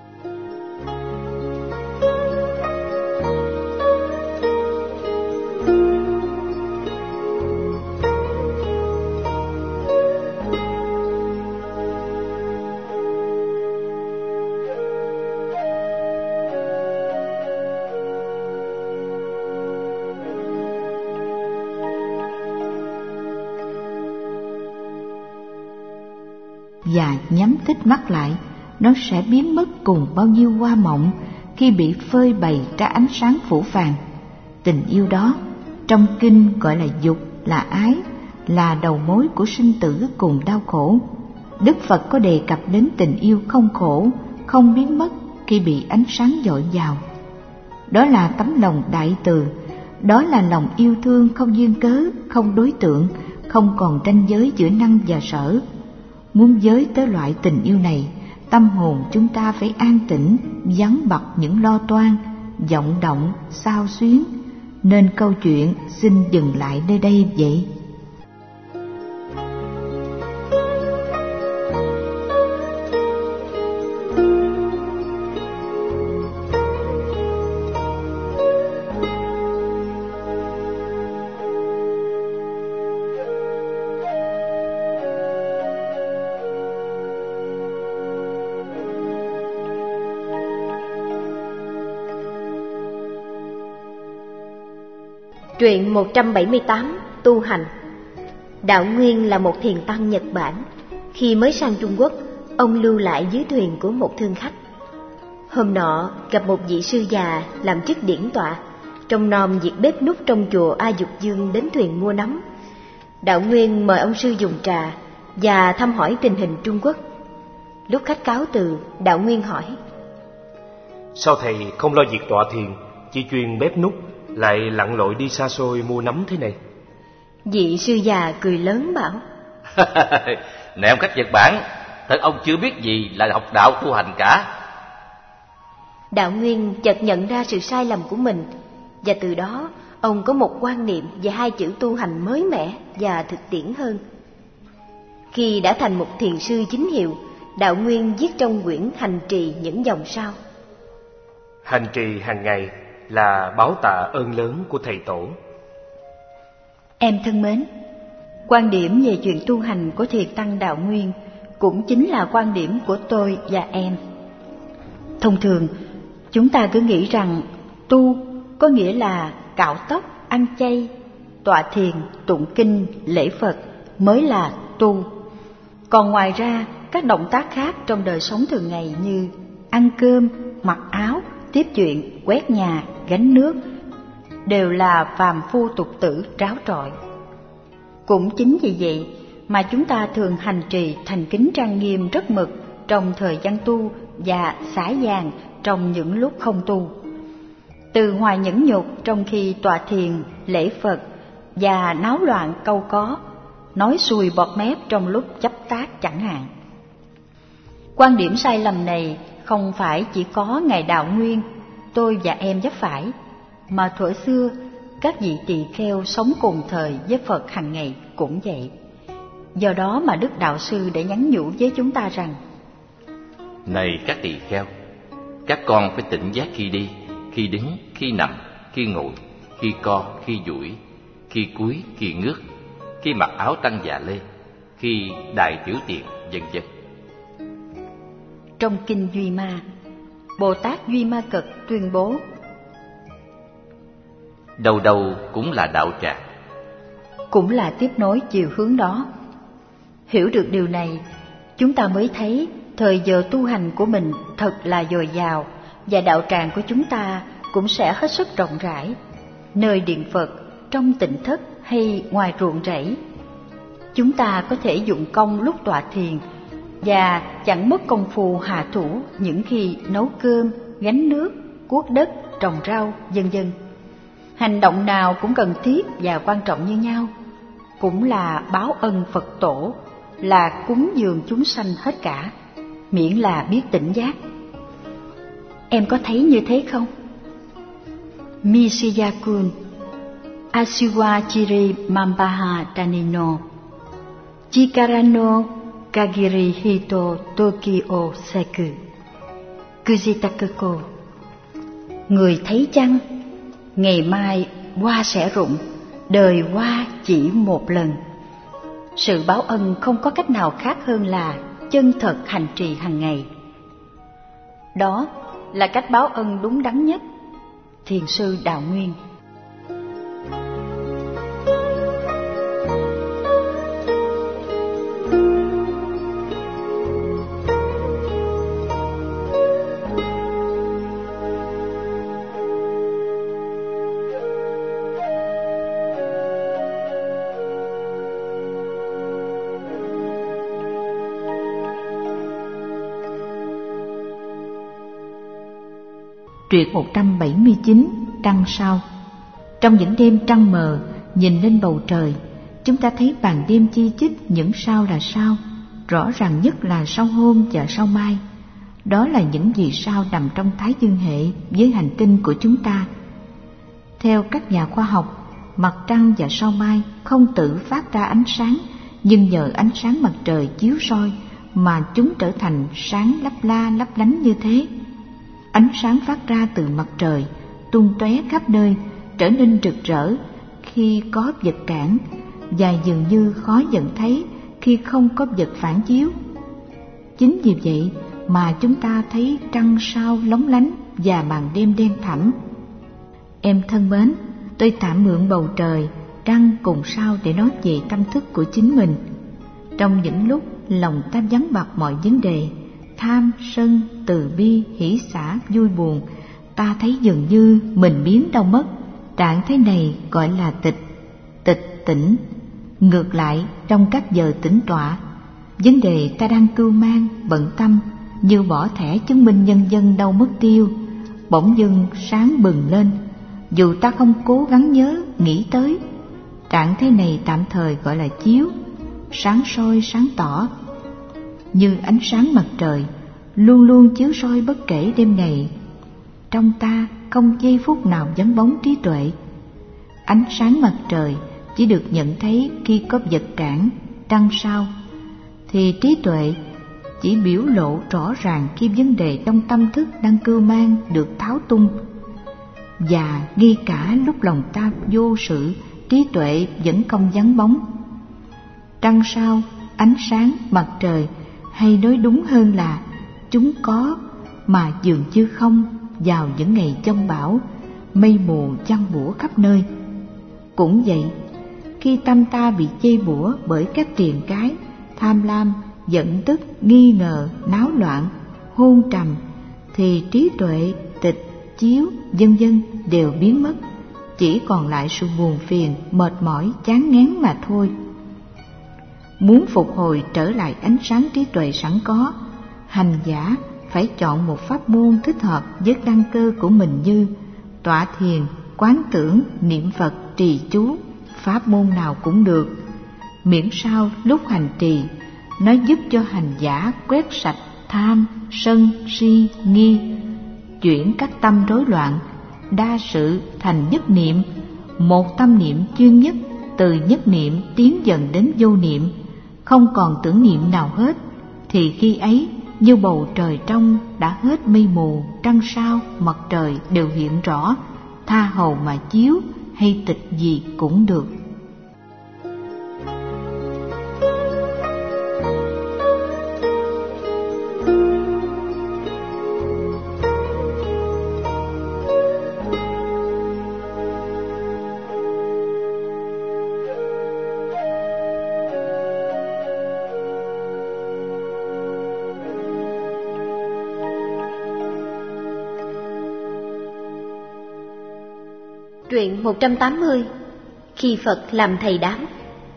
Và nhắm tít mắt lại, nó sẽ biến mất cùng bao nhiêu hoa mộng khi bị phơi bày ra ánh sáng phủ phàng. Tình yêu đó trong kinh gọi là dục, là ái, là đầu mối của sinh tử cùng đau khổ. Đức Phật có đề cập đến tình yêu không khổ, không biến mất khi bị ánh sáng dội vào. Đó là tấm lòng đại từ, đó là lòng yêu thương không duyên cớ, không đối tượng, không còn ranh giới giữa năng và sở. Muốn giới tới loại tình yêu này, tâm hồn chúng ta phải an tĩnh, vắng bặt những lo toan, vọng động, xao xuyến, nên câu chuyện xin dừng lại nơi đây vậy. Truyện 178 tu hành. Đạo Nguyên là một thiền tăng Nhật Bản. Khi mới sang Trung Quốc, ông lưu lại dưới thuyền của một thương khách. Hôm nọ gặp một vị sư già làm chức điển tọa, trông nom việc bếp núc trong chùa A Dục Dương đến thuyền mua nắm. Đạo Nguyên mời ông sư dùng trà và thăm hỏi tình hình Trung Quốc. Lúc khách cáo từ, Đạo Nguyên hỏi: Sao thầy không lo việc tọa thiền, chỉ chuyên bếp núc, lại lặn lội đi xa xôi mua nắm thế này? Vị sư già cười lớn bảo: Này ông khách Nhật Bản, thật ông chưa biết gì là học đạo tu hành cả. Đạo Nguyên chợt nhận ra sự sai lầm của mình, và từ đó ông có một quan niệm về hai chữ tu hành mới mẻ và thực tiễn hơn. Khi đã thành một thiền sư chính hiệu, Đạo Nguyên viết trong quyển Hành Trì những dòng sau: Hành trì hàng ngày là báo tạ ơn lớn của thầy tổ. Em thân mến, quan điểm về chuyện tu hành của thiền tăng Đạo Nguyên cũng chính là quan điểm của tôi và em. Thông thường, chúng ta cứ nghĩ rằng tu có nghĩa là cạo tóc, ăn chay, tọa thiền, tụng kinh, lễ Phật mới là tu. Còn ngoài ra, các động tác khác trong đời sống thường ngày như ăn cơm, mặc áo, tiếp chuyện, quét nhà, gánh nước đều là phàm phu tục tử tráo trọi. Cũng chính vì vậy mà chúng ta thường hành trì thành kính trang nghiêm rất mực trong thời gian tu và xả dàng trong những lúc không tu. Từ hoài nhẫn nhục trong khi tọa thiền, lễ Phật và náo loạn câu có, nói xuôi bọt mép trong lúc chấp tác chẳng hạn. Quan điểm sai lầm này không phải chỉ có Ngài Đạo Nguyên, tôi và em vấp phải, mà thuở xưa các vị tỳ kheo sống cùng thời với Phật hàng ngày cũng vậy. Do đó mà Đức Đạo Sư đã nhắn nhủ với chúng ta rằng: Này các tỳ kheo, các con phải tỉnh giác khi đi, khi đứng, khi nằm, khi ngồi, khi co, khi duỗi, khi cúi, khi ngước, khi mặc áo tăng dạ lê, khi đại tiểu tiện, vân vân. Trong kinh Duy Ma, Bồ Tát Duy Ma Cật tuyên bố: Đầu đầu cũng là đạo tràng, cũng là tiếp nối chiều hướng đó. Hiểu được điều này, chúng ta mới thấy thời giờ tu hành của mình thật là dồi dào, và đạo tràng của chúng ta cũng sẽ hết sức rộng rãi, nơi điện Phật, trong tịnh thất hay ngoài ruộng rẫy. Chúng ta có thể dụng công lúc tọa thiền và chẳng mất công phu hạ thủ những khi nấu cơm, gánh nước, cuốc đất, trồng rau, vân vân. Hành động nào cũng cần thiết và quan trọng như nhau, cũng là báo ân Phật Tổ, là cúng dường chúng sanh hết cả, miễn là biết tỉnh giác. Em có thấy như thế không? Mishiyakun Asiwachiri Mambaha Tanino Chikarano Kagiri Hito Tokyo Seku Kujitakeko. Người thấy chăng? Ngày mai hoa sẽ rụng, đời hoa chỉ một lần. Sự báo ân không có cách nào khác hơn là chân thật hành trì hàng ngày. Đó là cách báo ân đúng đắn nhất. Thiền sư Đạo Nguyên. Truyện 179, trăng sao. Trong những đêm trăng mờ, nhìn lên bầu trời, chúng ta thấy ban đêm chi chít những sao là sao. Rõ ràng nhất là sao hôm và sao mai. Đó là những vì sao nằm trong Thái Dương hệ với hành tinh của chúng ta. Theo các nhà khoa học, mặt trăng và sao mai không tự phát ra ánh sáng, nhưng nhờ ánh sáng mặt trời chiếu soi mà chúng trở thành sáng lấp la lấp lánh như thế. Ánh sáng phát ra từ mặt trời tung tóe khắp nơi, trở nên rực rỡ khi có vật cản và dường như khó nhận thấy khi không có vật phản chiếu. Chính vì vậy mà chúng ta thấy trăng sao lóng lánh và màn đêm đen thẳm. Em thân mến, tôi tạm mượn bầu trời, trăng cùng sao để nói về tâm thức của chính mình. Trong những lúc lòng ta vắng bặt mọi vấn đề, tham, sân, từ bi, hỷ xả, vui buồn, ta thấy dường như mình biến đâu mất. Trạng thái này gọi là tịch tỉnh. Ngược lại, trong các giờ tĩnh tọa, vấn đề ta đang cưu mang, bận tâm, như bỏ thẻ chứng minh nhân dân đâu mất tiêu, bỗng dưng sáng bừng lên, dù ta không cố gắng nhớ, nghĩ tới. Trạng thái này tạm thời gọi là chiếu, sáng soi sáng tỏ. Như ánh sáng mặt trời luôn luôn chiếu soi bất kể đêm ngày, trong ta không giây phút nào vắng bóng trí tuệ. Ánh sáng mặt trời chỉ được nhận thấy khi có vật cản, trăng sao, thì trí tuệ chỉ biểu lộ rõ ràng khi vấn đề trong tâm thức đang cưu mang được tháo tung. Và ngay cả lúc lòng ta vô sự, trí tuệ vẫn không vắng bóng. Trăng sao, ánh sáng mặt trời, hay nói đúng hơn là chúng có mà dường như không vào những ngày giông bão, mây mù giăng bủa khắp nơi. Cũng vậy, khi tâm ta bị chê bủa bởi các triền cái, tham lam, giận tức, nghi ngờ, náo loạn, hôn trầm, thì trí tuệ, tịch, chiếu, vân vân đều biến mất, chỉ còn lại sự buồn phiền, mệt mỏi, chán ngán mà thôi. Muốn phục hồi trở lại ánh sáng trí tuệ sẵn có, hành giả phải chọn một pháp môn thích hợp với căn cơ của mình như tọa thiền, quán tưởng, niệm Phật, trì chú, pháp môn nào cũng được, miễn sao lúc hành trì nó giúp cho hành giả quét sạch tham, sân, si, nghi, chuyển các tâm rối loạn, đa sự thành nhất niệm, một tâm niệm chuyên nhất, từ nhất niệm tiến dần đến vô niệm, không còn tưởng niệm nào hết, thì khi ấy như bầu trời trong đã hết mây mù, trăng sao, mặt trời đều hiện rõ, tha hầu mà chiếu hay tịch gì cũng được. Truyện 180. Khi Phật làm thầy đám.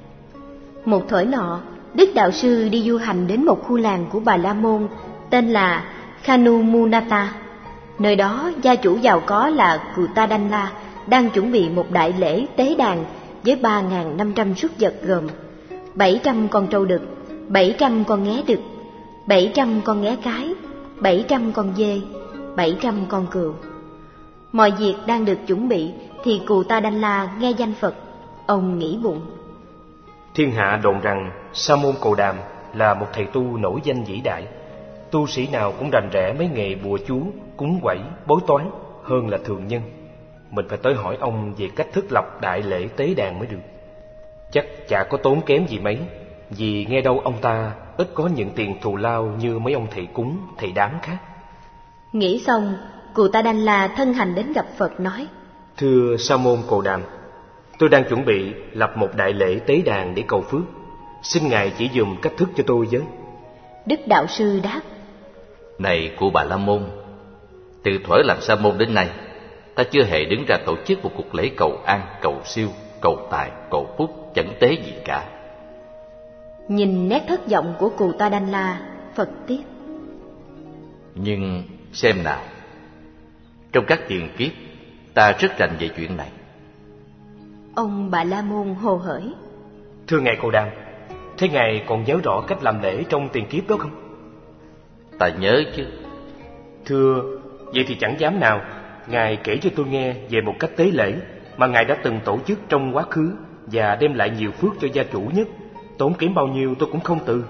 Một thuở nọ, Đức Đạo Sư đi du hành đến một khu làng của Bà La Môn tên là Khanumunata. Nơi đó gia chủ giàu có là Cutadalla đang chuẩn bị một đại lễ tế đàn với 3.500 súc vật gồm 700 con trâu đực, 700 con nghé đực, 700 con nghé cái, 700 con dê, 700 con cừu. Mọi việc đang được chuẩn bị thì Cutadalla nghe danh Phật, ông nghĩ bụng: Thiên hạ đồn rằng Sa môn Cồ Đàm là một thầy tu nổi danh vĩ đại. Tu sĩ nào cũng rành rẽ mấy nghề bùa chú, cúng quẩy, bói toán hơn là thường nhân. Mình phải tới hỏi ông về cách thức lập đại lễ tế đàn mới được. Chắc chả có tốn kém gì mấy, vì nghe đâu ông ta ít có nhận tiền thù lao như mấy ông thầy cúng, thầy đám khác. Nghĩ xong, Cutadalla thân hành đến gặp Phật nói: Thưa Sa môn Cồ Đàm, tôi đang chuẩn bị lập một đại lễ tế đàn để cầu phước. Xin Ngài chỉ dùm cách thức cho tôi với. Đức Đạo Sư đáp: Này của Bà La Môn, từ thuở làm Sa môn đến nay, ta chưa hề đứng ra tổ chức một cuộc lễ cầu an, cầu siêu, cầu tài, cầu phúc, chẳng tế gì cả. Nhìn nét thất vọng của Cutadalla, Phật tiếp: Nhưng xem nào, trong các tiền kiếp, ta rất rành về chuyện này. Ông Bà La Môn hồ hởi: Thưa Ngài Cồ Đàm, thế Ngài còn nhớ rõ cách làm lễ trong tiền kiếp đó không? Ta nhớ chứ. Thưa, vậy thì chẳng dám nào Ngài kể cho tôi nghe về một cách tế lễ mà Ngài đã từng tổ chức trong quá khứ và đem lại nhiều phước cho gia chủ nhất. Tốn kém bao nhiêu tôi cũng không từ.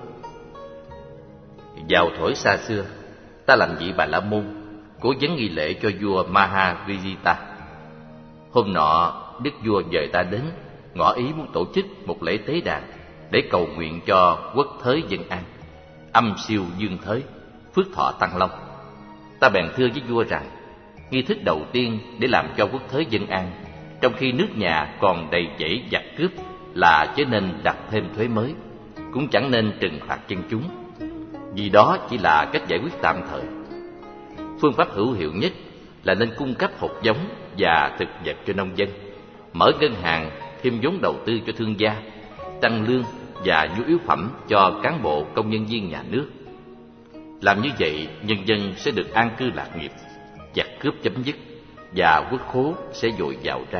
Vào thuở xa xưa, ta làm vị Bà La Môn, cố vấn nghi lễ cho vua Mahavijita. Hôm nọ, đức vua dời ta đến, ngỏ ý muốn tổ chức một lễ tế đàn để cầu nguyện cho quốc thới dân an, âm siêu dương thới, phước thọ tăng long. Ta bèn thưa với vua rằng, nghi thức đầu tiên để làm cho quốc thới dân an, trong khi nước nhà còn đầy dẫy giặc cướp, là chớ nên đặt thêm thuế mới, cũng chẳng nên trừng phạt dân chúng, vì đó chỉ là cách giải quyết tạm thời. Phương pháp hữu hiệu nhất là nên cung cấp hột giống và thực vật cho nông dân, mở ngân hàng, thêm vốn đầu tư cho thương gia, tăng lương và nhu yếu phẩm cho cán bộ công nhân viên nhà nước. Làm như vậy, nhân dân sẽ được an cư lạc nghiệp, giặc cướp chấm dứt và quốc khố sẽ dồi dào ra.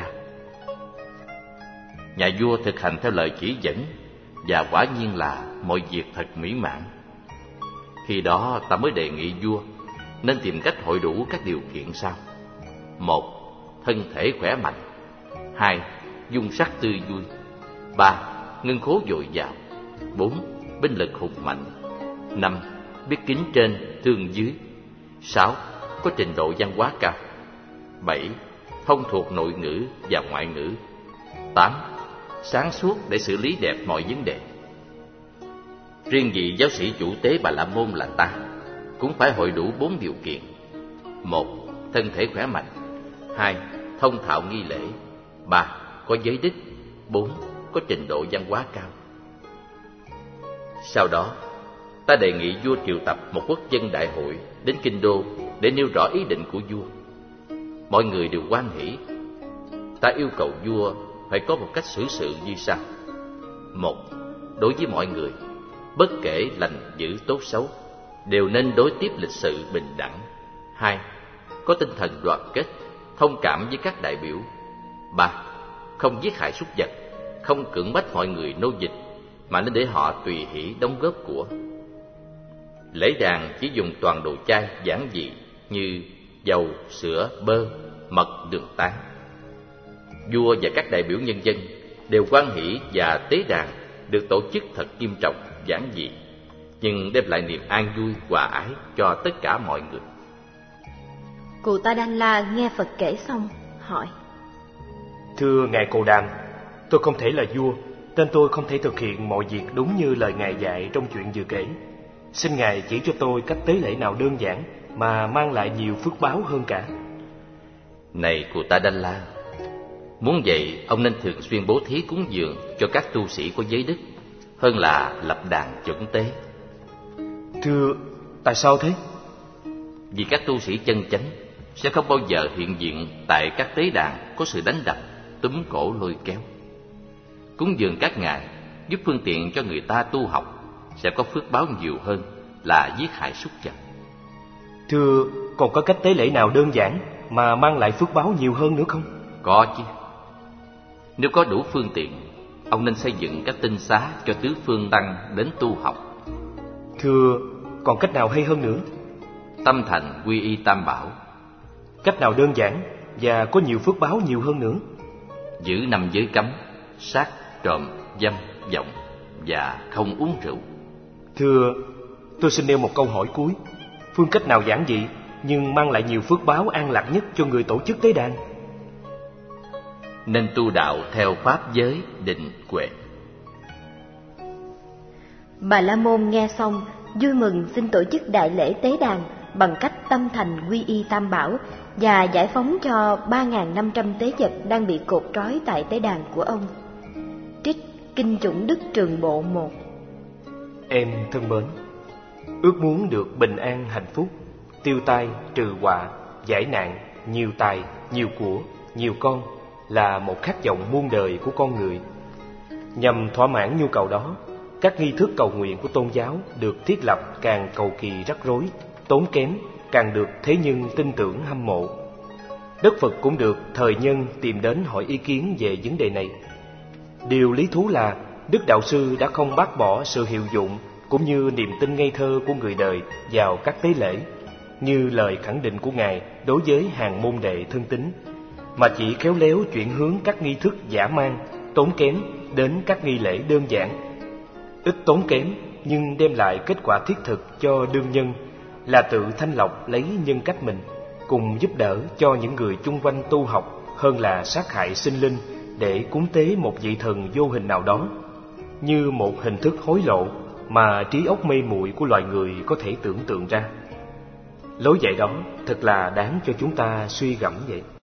Nhà vua thực hành theo lời chỉ dẫn và quả nhiên là mọi việc thật mỹ mãn. Khi đó ta mới đề nghị vua nên tìm cách hội đủ các điều kiện sau: 1. Thân thể khỏe mạnh. 2. Dung sắc tươi vui. 3. Ngân khố dồi dào. 4. Binh lực hùng mạnh. 5. Biết kính trên, thương dưới. 6. Có trình độ văn hóa cao. 7. Thông thuộc nội ngữ và ngoại ngữ. 8. Sáng suốt để xử lý đẹp mọi vấn đề. Riêng vị giáo sĩ chủ tế Bà La Môn là ta cũng phải hội đủ 4 điều kiện: 1. Thân thể khỏe mạnh. 2. Thông thạo nghi lễ. 3. Có giới đức. 4. Có trình độ văn hóa cao. Sau đó, ta đề nghị vua triệu tập một quốc dân đại hội đến kinh đô để nêu rõ ý định của vua. Mọi người đều hoan hỉ. Ta yêu cầu vua phải có một cách xử sự như sau. 1. Đối với mọi người, bất kể lành dữ tốt xấu, đều nên đối tiếp lịch sự bình đẳng. 2. Có tinh thần đoàn kết, thông cảm với các đại biểu. 3. Không giết hại súc vật, không cưỡng bách mọi người nô dịch, mà nên để họ tùy hỷ đóng góp của. Lễ đàn chỉ dùng toàn đồ chay giản dị như dầu, sữa, bơ, mật, đường tán. Vua và các đại biểu nhân dân đều hoan hỷ và tế đàn được tổ chức thật nghiêm trọng, giản dị, nhưng đem lại niềm an vui, hòa ái cho tất cả mọi người. Cụ Ta Đan La nghe Phật kể xong, hỏi: Thưa Ngài Cồ Đàm, tôi không thể là vua, nên tôi không thể thực hiện mọi việc đúng như lời Ngài dạy trong chuyện vừa kể. Xin Ngài chỉ cho tôi cách tế lễ nào đơn giản mà mang lại nhiều phước báo hơn cả. Này Cụ Ta Đan La, muốn vậy ông nên thường xuyên bố thí cúng dường cho các tu sĩ có giới đức, hơn là lập đàn chuẩn tế. Thưa, tại sao thế? Vì các tu sĩ chân chánh sẽ không bao giờ hiện diện tại các tế đàn có sự đánh đập, túm cổ lôi kéo. Cúng dường các ngài giúp phương tiện cho người ta tu học, sẽ có phước báo nhiều hơn là giết hại súc vật. Thưa, còn có cách tế lễ nào đơn giản mà mang lại phước báo nhiều hơn nữa không? Có chứ. Nếu có đủ phương tiện, ông nên xây dựng các tinh xá cho tứ phương tăng đến tu học. Thưa, còn cách nào hay hơn nữa? Tâm thành quy y tam bảo. Cách nào đơn giản và có nhiều phước báo nhiều hơn nữa? Giữ 5 giới cấm: sát, trộm, dâm, vọng và không uống rượu. Thưa, tôi xin nêu một câu hỏi cuối. Phương cách nào giản dị nhưng mang lại nhiều phước báo an lạc nhất cho người tổ chức tế đàn? Nên tu đạo theo pháp giới định huệ. Bà La Môn nghe xong vui mừng, xin tổ chức đại lễ tế đàn bằng cách tâm thành quy y tam bảo và giải phóng cho 3.500 tế vật đang bị cột trói tại tế đàn của ông. Trích Kinh Chủng Đức Trường Bộ 1. Em thân mến, ước muốn được bình an hạnh phúc, tiêu tai trừ họa, giải nạn, nhiều tài, nhiều của, nhiều con là một khát vọng muôn đời của con người. Nhằm thỏa mãn nhu cầu đó, các nghi thức cầu nguyện của tôn giáo được thiết lập càng cầu kỳ rắc rối, tốn kém, càng được thế nhân tin tưởng hâm mộ. Đức Phật cũng được thời nhân tìm đến hỏi ý kiến về vấn đề này. Điều lý thú là Đức Đạo Sư đã không bác bỏ sự hiệu dụng cũng như niềm tin ngây thơ của người đời vào các tế lễ, như lời khẳng định của Ngài đối với hàng môn đệ thân tín, mà chỉ khéo léo chuyển hướng các nghi thức dã man, tốn kém đến các nghi lễ đơn giản, ít tốn kém nhưng đem lại kết quả thiết thực cho đương nhân là tự thanh lọc lấy nhân cách mình, cùng giúp đỡ cho những người chung quanh tu học, hơn là sát hại sinh linh để cúng tế một vị thần vô hình nào đó, như một hình thức hối lộ mà trí óc mê muội của loài người có thể tưởng tượng ra. Lối dạy đó thật là đáng cho chúng ta suy gẫm vậy.